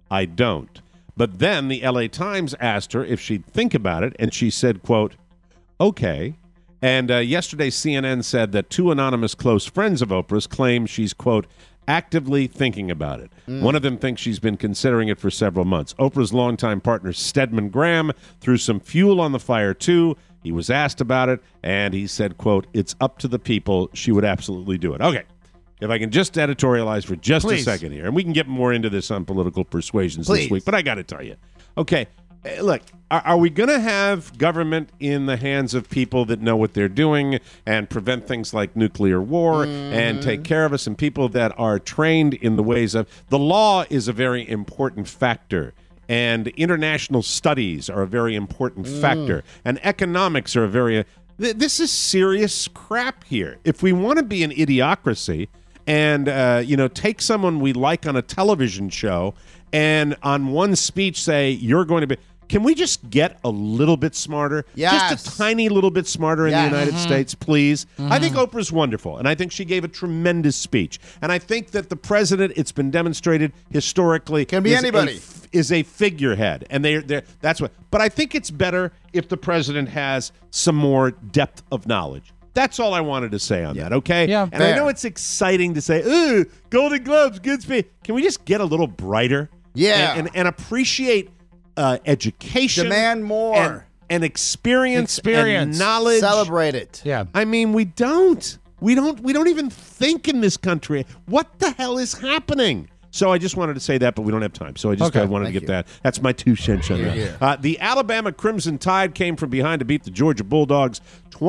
But then the LA Times asked her if she'd think about it, and she said, quote, okay. And yesterday, CNN said that 2 anonymous close friends of Oprah's claim she's, quote, actively thinking about it. One of them thinks she's been considering it for several months. Oprah's longtime partner, Stedman Graham, threw some fuel on the fire, too. He was asked about it, and he said, quote, it's up to the people. She would absolutely do it. Okay. If I can just editorialize for just a second here, and we can get more into this on political persuasions this week, but I got to tell you. Okay, look, are we going to have government in the hands of people that know what they're doing and prevent things like nuclear war and take care of us, and people that are trained in the ways of... The law is a very important factor, and international studies are a very important factor, and economics are a very... This is serious crap here. If we want to be an idiocracy... and, take someone we like on a television show and on one speech say, you're going to be... Can we just get a little bit smarter? Yes. Just a tiny little bit smarter in the United States, please. I think Oprah's wonderful, and I think she gave a tremendous speech. And I think that the president, it's been demonstrated historically... Can be anybody. Is a figurehead, and that's what... But I think it's better if the president has some more depth of knowledge. That's all I wanted to say on that, okay? Yeah, and I know it's exciting to say, ooh, Golden Globes, good speech. Can we just get a little brighter? Yeah. And appreciate education. Demand more. And experience and knowledge. Celebrate it. Yeah. I mean, we don't. We don't even think in this country. What the hell is happening? So I just wanted to say that, but we don't have time. So I just wanted to get that. That's my 2 cents on that. The Alabama Crimson Tide came from behind to beat the Georgia Bulldogs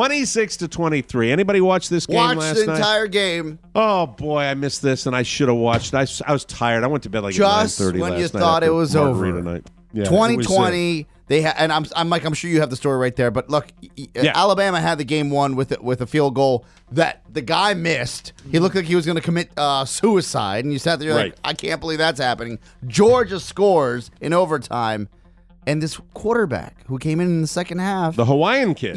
26-23. Anybody watch this game last night? Watched the entire game. Oh, boy, I missed this, and I should have watched. I was tired. I went to bed like at 9:30 last night. Just when you thought it was over. Night. Yeah, 2020... They and I'm sure you have the story right there. But look, Alabama had the game won with a field goal that the guy missed. He looked like he was going to commit suicide, and you sat there like, I can't believe that's happening. Georgia scores in overtime, and this quarterback who came in the second half, the Hawaiian kid,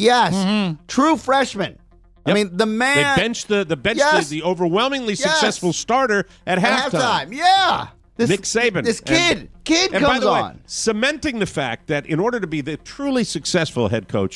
true freshman. Yep. I mean, the man. They benched the overwhelmingly successful starter at halftime. Yeah. Nick Saban. This kid and comes by the way, on. Cementing the fact that in order to be the truly successful head coach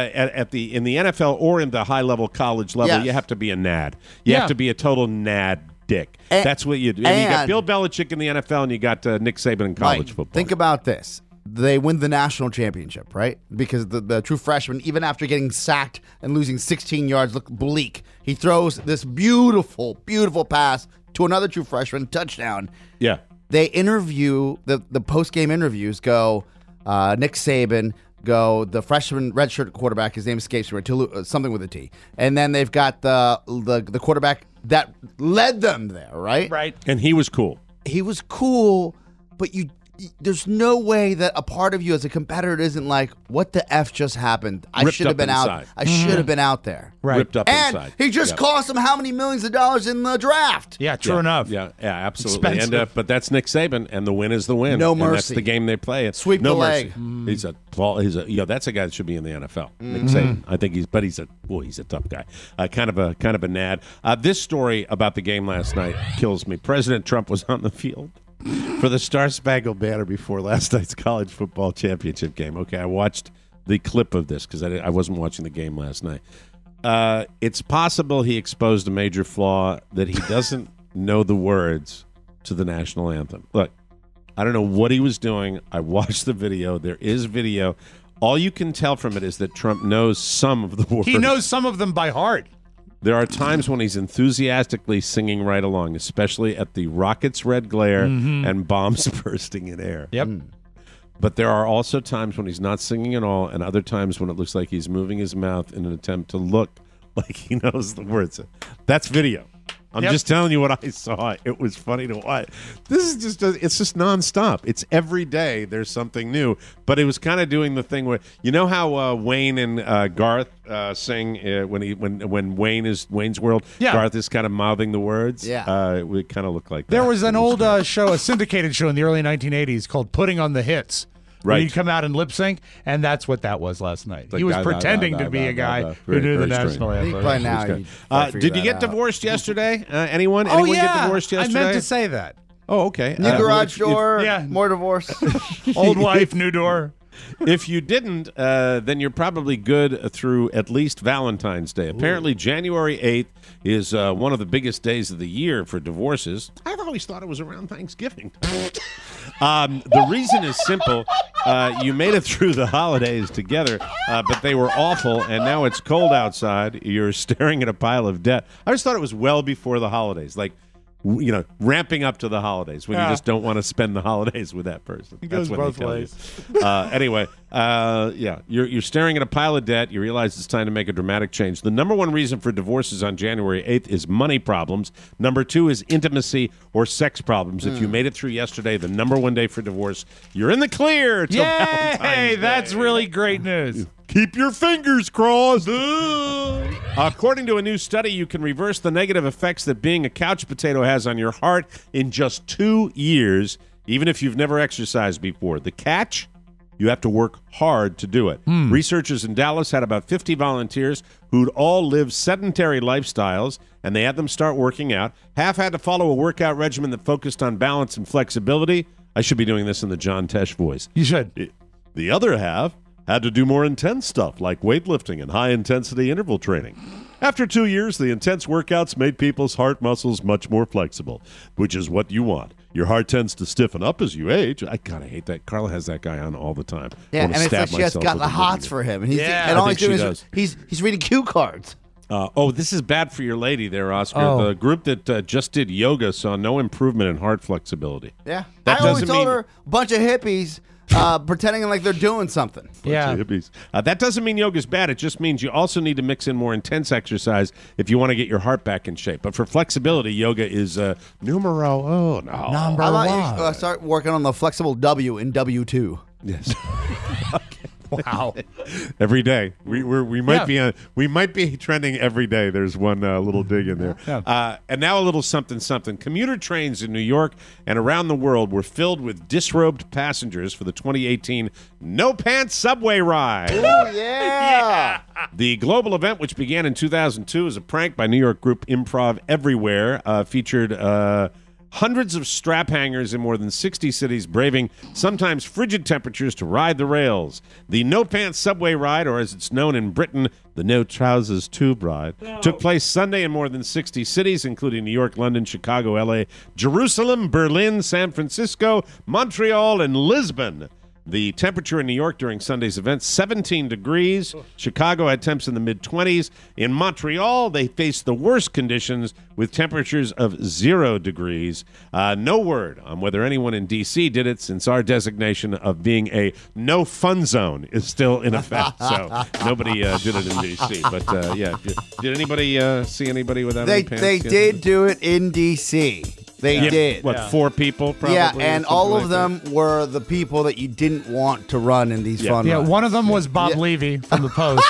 in the NFL or in the high-level college level, you have to be a nad. You have to be a total nad dick. That's what you do. And you got Bill Belichick in the NFL, and you got Nick Saban in college football. Think about this. They win the national championship, right? Because the true freshman, even after getting sacked and losing 16 yards, looked bleak. He throws this beautiful, beautiful pass to another true freshman, touchdown. Yeah. They interview, the post-game interviews go, Nick Saban, go the freshman redshirt quarterback, his name escapes me, something with a T. And then they've got the quarterback that led them there, right? Right. And he was cool. He was cool, but there's no way that a part of you as a competitor isn't like, what the F just happened? I should have been out. I should have been out there. Right. Ripped up and inside. He just cost them how many millions of dollars in the draft? Yeah, true enough. Yeah, absolutely. And, but that's Nick Saban, and the win is the win. No mercy. And that's the game they play. Sweep no the leg. He's that's a guy that should be in the NFL. Nick Saban. I think he's a tough guy. Kind of a nad. This story about the game last night kills me. President Trump was on the field for the Star Spangled Banner before last night's college football championship game. Okay, I watched the clip of this because I wasn't watching the game last night. It's possible he exposed a major flaw that he doesn't know the words to the national anthem. Look, I don't know what he was doing. I watched the video. There is video. All you can tell from it is that Trump knows some of the words. He knows some of them by heart. There are times when he's enthusiastically singing right along, especially at the rocket's red glare and bombs bursting in air. Yep. But there are also times when he's not singing at all, and other times when it looks like he's moving his mouth in an attempt to look like he knows the words. That's video. I'm just telling you what I saw. It was funny to watch. This is it's just nonstop. It's every day there's something new. But it was kind of doing the thing where, you know how Wayne and Garth sing when Wayne's World, Garth is kind of mouthing the words. Yeah. It would kind of look like that. There was an old show, a syndicated show in the early 1980s called Putting on the Hits. Right. Where you come out and lip sync, and that's what that was last night. He was pretending to be a guy who knew the national anthem. By now, did you get divorced yesterday? Anyone? Oh, Anyone get divorced yesterday? I meant to say that. Oh, okay. New garage door, more divorce. Old wife, new door. If you didn't, then you're probably good through at least Valentine's Day. Apparently, January 8th is one of the biggest days of the year for divorces. I've always thought it was around Thanksgiving. The reason is simple. You made it through the holidays together, but they were awful, and now it's cold outside. You're staring at a pile of debt. I just thought it was well before the holidays, like, you know, ramping up to the holidays when you just don't want to spend the holidays with that person. It goes both ways. Anyway, you're staring at a pile of debt. You realize it's time to make a dramatic change. The number one reason for divorces on January 8th is money problems. Number two is intimacy or sex problems. If you made it through yesterday, the number one day for divorce, you're in the clear till Valentine's Day. That's really great news. Keep your fingers crossed. According to a new study, you can reverse the negative effects that being a couch potato has on your heart in just 2 years, even if you've never exercised before. The catch? You have to work hard to do it. Researchers in Dallas had about 50 volunteers who'd all lived sedentary lifestyles, and they had them start working out. Half had to follow a workout regimen that focused on balance and flexibility. I should be doing this in the John Tesh voice. You should. The other half had to do more intense stuff like weightlifting and high-intensity interval training. After 2 years, the intense workouts made people's heart muscles much more flexible, which is what you want. Your heart tends to stiffen up as you age. I kind of hate that. Carla has that guy on all the time. Yeah, and it's like she has got the hots for him. And and all he's doing is he's reading cue cards. This is bad for your lady there, Oscar. The group that just did yoga saw no improvement in heart flexibility. Yeah. I always told her a bunch of hippies pretending like they're doing something. Hippies. That doesn't mean yoga's bad. It just means you also need to mix in more intense exercise if you want to get your heart back in shape. But for flexibility, yoga is numero uno. How about you start working on the flexible W in W2? Yes. Wow. Every day. We might be trending every day. There's one little dig in there. And now a little something. Commuter trains in New York and around the world were filled with disrobed passengers for the 2018 No Pants Subway Ride. Oh, yeah. The global event, which began in 2002 as a prank by New York group Improv Everywhere, featured hundreds of strap hangers in more than 60 cities, braving sometimes frigid temperatures to ride the rails. The No Pants Subway Ride, or as it's known in Britain, the No Trousers Tube Ride, took place Sunday in more than 60 cities, including New York, London, Chicago, L.A., Jerusalem, Berlin, San Francisco, Montreal, and Lisbon. The temperature in New York during Sunday's event, 17 degrees. Chicago had temps in the mid-20s. In Montreal, they faced the worst conditions with temperatures of 0 degrees. No word on whether anyone in D.C. did it, since our designation of being a no-fun zone is still in effect. So nobody did it in D.C. But, did anybody see anybody without any pants? They did do it in D.C. They did. What, 4 people probably? Yeah, and all of them were the people that you didn't want to run in these fun rides. One of them was Bob Levy from The Post.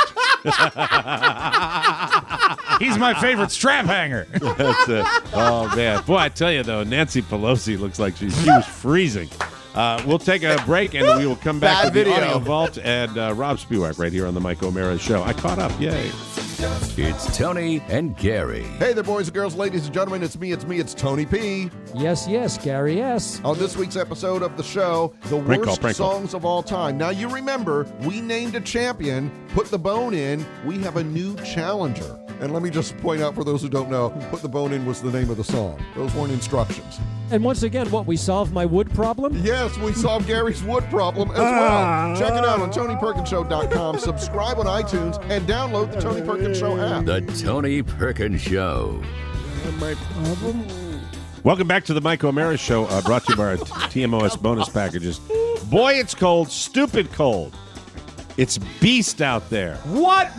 He's my favorite strap hanger. That's it. Oh, man. Boy, I tell you, though, Nancy Pelosi looks like she was freezing. We'll take a break, and we will come back with the Audio Vault and Rob Spiewak right here on the Mike O'Mara Show. I caught up. Yay. It's Tony and Gary. Hey there, boys and girls, ladies and gentlemen. It's me, Tony P. Yes, Gary S. On this week's episode of the show, the worst songs of all time. Now, you remember, we named a champion, put the bone in. We have a new challenger. And let me just point out for those who don't know, Put the Bone In was the name of the song. Those weren't instructions. And once again, we solved my wood problem? Yes, we solved Gary's wood problem as well. Check it out on TonyPerkinsShow.com. Subscribe on iTunes and download the Tony Perkins Show app. The Tony Perkins Show. My problem? Welcome back to the Mike O'Mara Show, brought to you by our TMOS bonus packages. Boy, it's cold. Stupid cold. It's beast out there. What?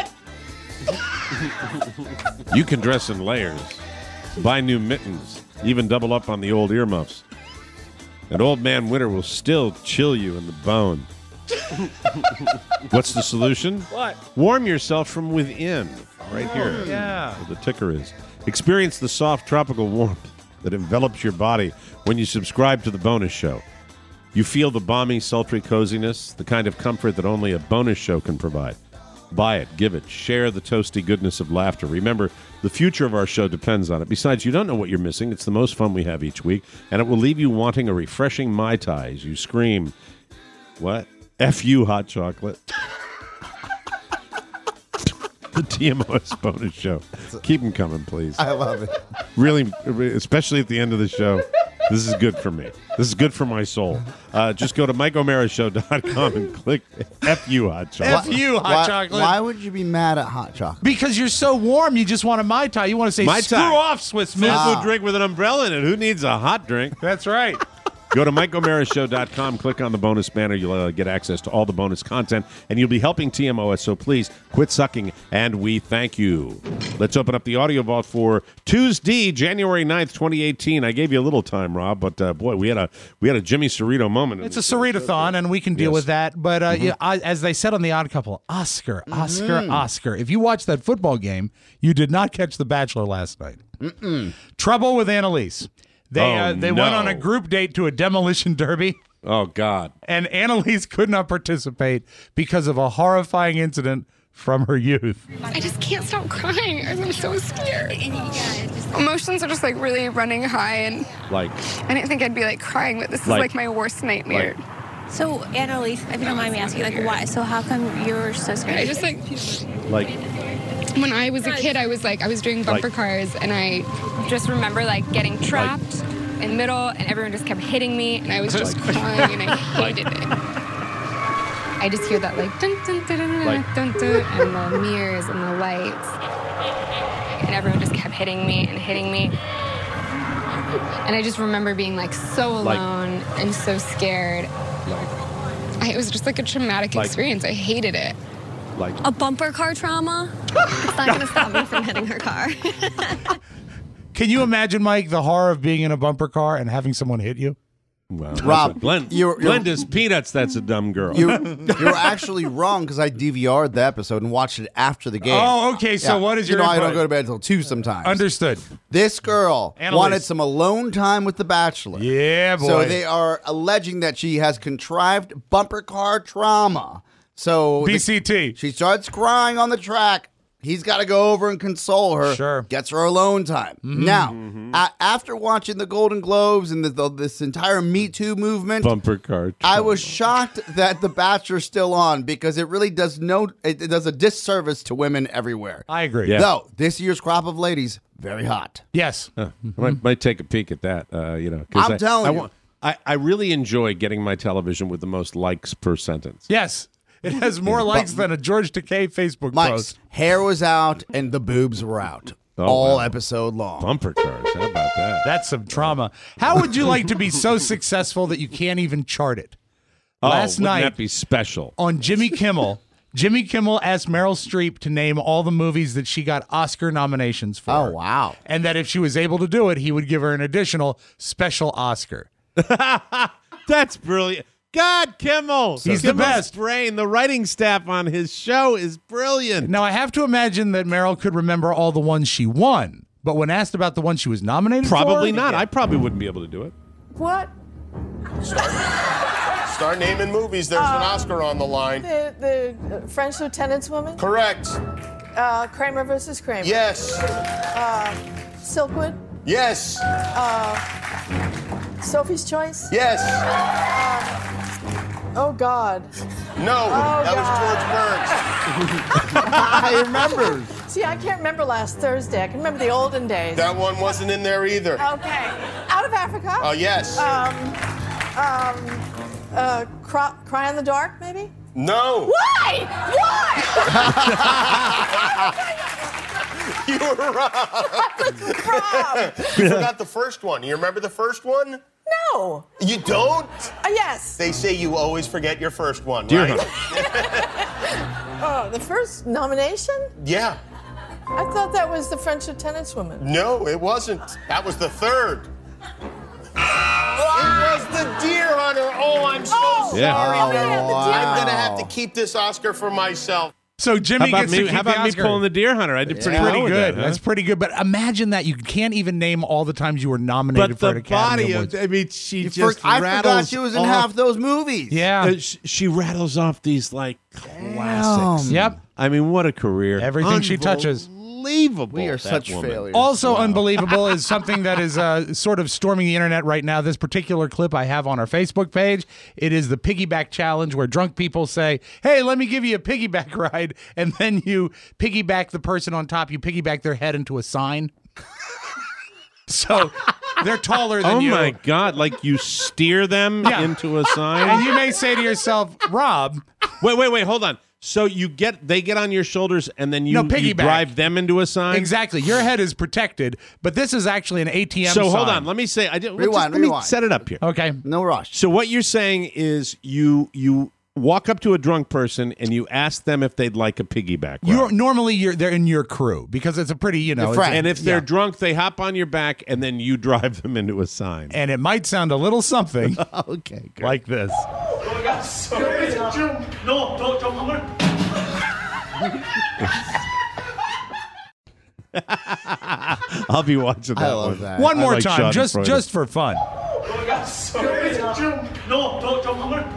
You can dress in layers. Buy new mittens. Even double up on the old earmuffs. And Old Man Winter will still chill you in the bone. What's the solution? What? Warm yourself from within. Right here. Yeah. Where the ticker is. Experience the soft tropical warmth that envelops your body when you subscribe to the bonus show. You feel the balmy, sultry coziness, the kind of comfort that only a bonus show can provide. Buy it, give it, share the toasty goodness of laughter. Remember, the future of our show depends on it. Besides, you don't know what you're missing. It's the most fun we have each week, and it will leave you wanting a refreshing Mai Tai as you scream, what? F you, hot chocolate. The TMOS bonus show. Keep them coming, please. I love it. Really, especially at the end of the show. This is good for me. This is good for my soul. Just go to MikeO'MaraShow.com and click F you, hot chocolate. F you, hot chocolate. Why would you be mad at hot chocolate? Because you're so warm, you just want a Mai Tai. You want to say, Mai screw Tai. off, Swiss Miss. Physical drink with an umbrella in it. Who needs a hot drink? That's right. Go to MikeO'MaraShow.com, click on the bonus banner. You'll get access to all the bonus content, and you'll be helping TMOS, so please quit sucking, and we thank you. Let's open up the audio vault for Tuesday, January 9th, 2018. I gave you a little time, Rob, but boy, we had a Jimmy Cerrito moment. It's a Cerrito-thon, and we can deal with that. But yeah, as they said on The Odd Couple, Oscar. If you watched that football game, you did not catch The Bachelor last night. Trouble with Annalise. They went on a group date to a demolition derby. Oh, God. And Annalise could not participate because of a horrifying incident from her youth. I just can't stop crying. I'm so scared. Emotions are just like really running high, and like I didn't think I'd be like crying, but this is like my worst nightmare. So, Annalise, if you don't mind me asking, like, why? So how come you're so scared? I just like when I was a kid, I was doing bumper cars, and I just remember like getting trapped in the middle, and everyone just kept hitting me, and I was just crying, and I hated it. I just hear that like dun dun dun dun dun dun, dun, and the mirrors and the lights, and everyone just kept hitting me, and I just remember being like so alone and so scared. It was just like a traumatic experience. I hated it. Like a bumper car trauma? It's not going to stop me from hitting her car. Can you imagine, Mike, the horror of being in a bumper car and having someone hit you? Well, Rob, Glenda's Peanuts, that's a dumb girl. You're actually wrong, because I DVR'd the episode and watched it after the game. Oh, okay. So what is your I input? don't go to bed until 2 sometimes. Understood. This girl Annalise wanted some alone time with The Bachelor. Yeah, boy. So they are alleging that she has contrived bumper car trauma. So BCT. She starts crying on the track. He's got to go over and console her. Sure. Gets her alone time. Now, after watching the Golden Globes and this entire Me Too movement, bumper car trauma. I was shocked that The Bachelor's still on, because it really does it does a disservice to women everywhere. I agree. Yeah. Though this year's crop of ladies, very hot. Yes. Might take a peek at that. I'm telling you. I really enjoy getting my television with the most likes per sentence. Yes. It has more likes than a George Takei Facebook Mike's post. hair was out and the boobs were out. All episode long. Bumper cars. How about that? That's some trauma. How would you like to be so successful that you can't even chart it? Last wouldn't night that be special? On Jimmy Kimmel, Jimmy Kimmel asked Meryl Streep to name all the movies that she got Oscar nominations for. Oh, wow. And that if she was able to do it, he would give her an additional special Oscar. That's brilliant. God, Kimmel. He's the best. Brain. The writing staff on his show is brilliant. Now, I have to imagine that Meryl could remember all the ones she won, but when asked about the ones she was nominated Probably for... not. I probably wouldn't be able to do it. What? Start naming movies. There's an Oscar on the line. The French Lieutenant's Woman? Correct. Kramer versus Kramer. Yes. Silkwood? Yes. Sophie's Choice? Yes. Oh, God. No, that was George Burns. I remember. See, I can't remember last Thursday. I can remember the olden days. That one wasn't in there either. Okay. Out of Africa? Oh, yes. Cry in the Dark, maybe? No. Why? You were wrong. You forgot the first one. You remember the first one? No. You don't? Yes. They say you always forget your first one, Deer right? Oh, the first nomination? Yeah. I thought that was the French lieutenant's woman. No, it wasn't. That was the third. It was the Deer Hunter. Oh, I'm so sorry. I'm going to have to keep this Oscar for myself. So Jimmy gets to keep how about the me Oscar. pulling the Deer Hunter? I did pretty Pretty well with good. that, huh? That's pretty good. But imagine that you can't even name all the times you were nominated But for an the Academy body Awards. of, I mean, she I just rattles forgot she was in off, half those movies. Yeah. She rattles off these like classics. Yep. I mean, what a career. Everything she touches. Unbelievable. We are that such woman. failures. Also unbelievable is something that is sort of storming the internet right now. This particular clip I have on our Facebook page. It is the piggyback challenge where drunk people say, hey, let me give you a piggyback ride. And then you piggyback the person on top. You piggyback their head into a sign. So they're taller than you. Oh, my God. Like you steer them into a sign? And you may say to yourself, Rob. Wait. Hold on. So they get on your shoulders and then you piggyback. drive them into a sign? Exactly. Your head is protected, but this is actually an ATM sign. So hold on. Let me say. Let me set it up here. Okay. No rush. So what you're saying is you walk up to a drunk person and you ask them if they'd like a piggyback ride. They're in your crew because it's a pretty, and if they're drunk, they hop on your back and then you drive them into a sign. And it might sound a little something okay, good. like this. No, don't jump. I'm gonna. I'll be watching that. I love that. One more like time, Schadenfreude. just for fun. No, don't jump. I'm gonna.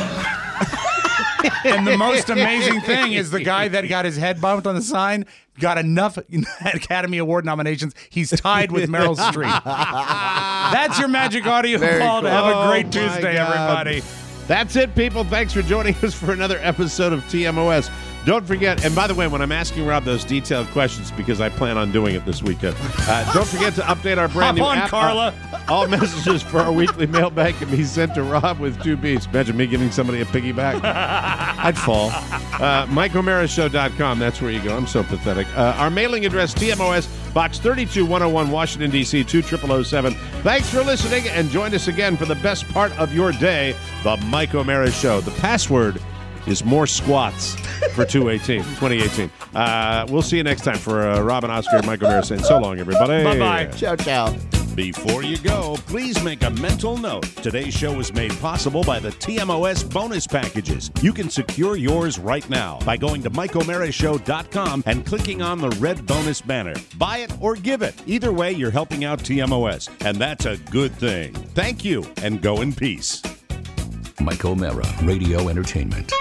And the most amazing thing is the guy that got his head bumped on the sign got enough Academy Award nominations. He's tied with Meryl Streep. That's your magic audio call to have a great Tuesday, everybody. That's it, people. Thanks for joining us for another episode of TMOS. Don't forget, and by the way, when I'm asking Rob those detailed questions, because I plan on doing it this weekend, don't forget to update our brand new app. Carla. All messages for our weekly mailbag can be sent to Rob with 2 B's. Imagine me giving somebody a piggyback. I'd fall. MikeO'MaraShow.com. That's where you go. I'm so pathetic. Our mailing address, TMOS, Box 32101, Washington, D.C., 20007. Thanks for listening, and join us again for the best part of your day, The Mike O'Mara Show. The password is more squats for 2018. We'll see you next time for Rob and Oscar and Mike O'Mara saying so long, everybody. Bye-bye. Ciao, ciao. Before you go, please make a mental note. Today's show is made possible by the TMOS bonus packages. You can secure yours right now by going to MikeO'MaraShow.com and clicking on the red bonus banner. Buy it or give it. Either way, you're helping out TMOS, and that's a good thing. Thank you, and go in peace. Mike O'Mara, Radio Entertainment.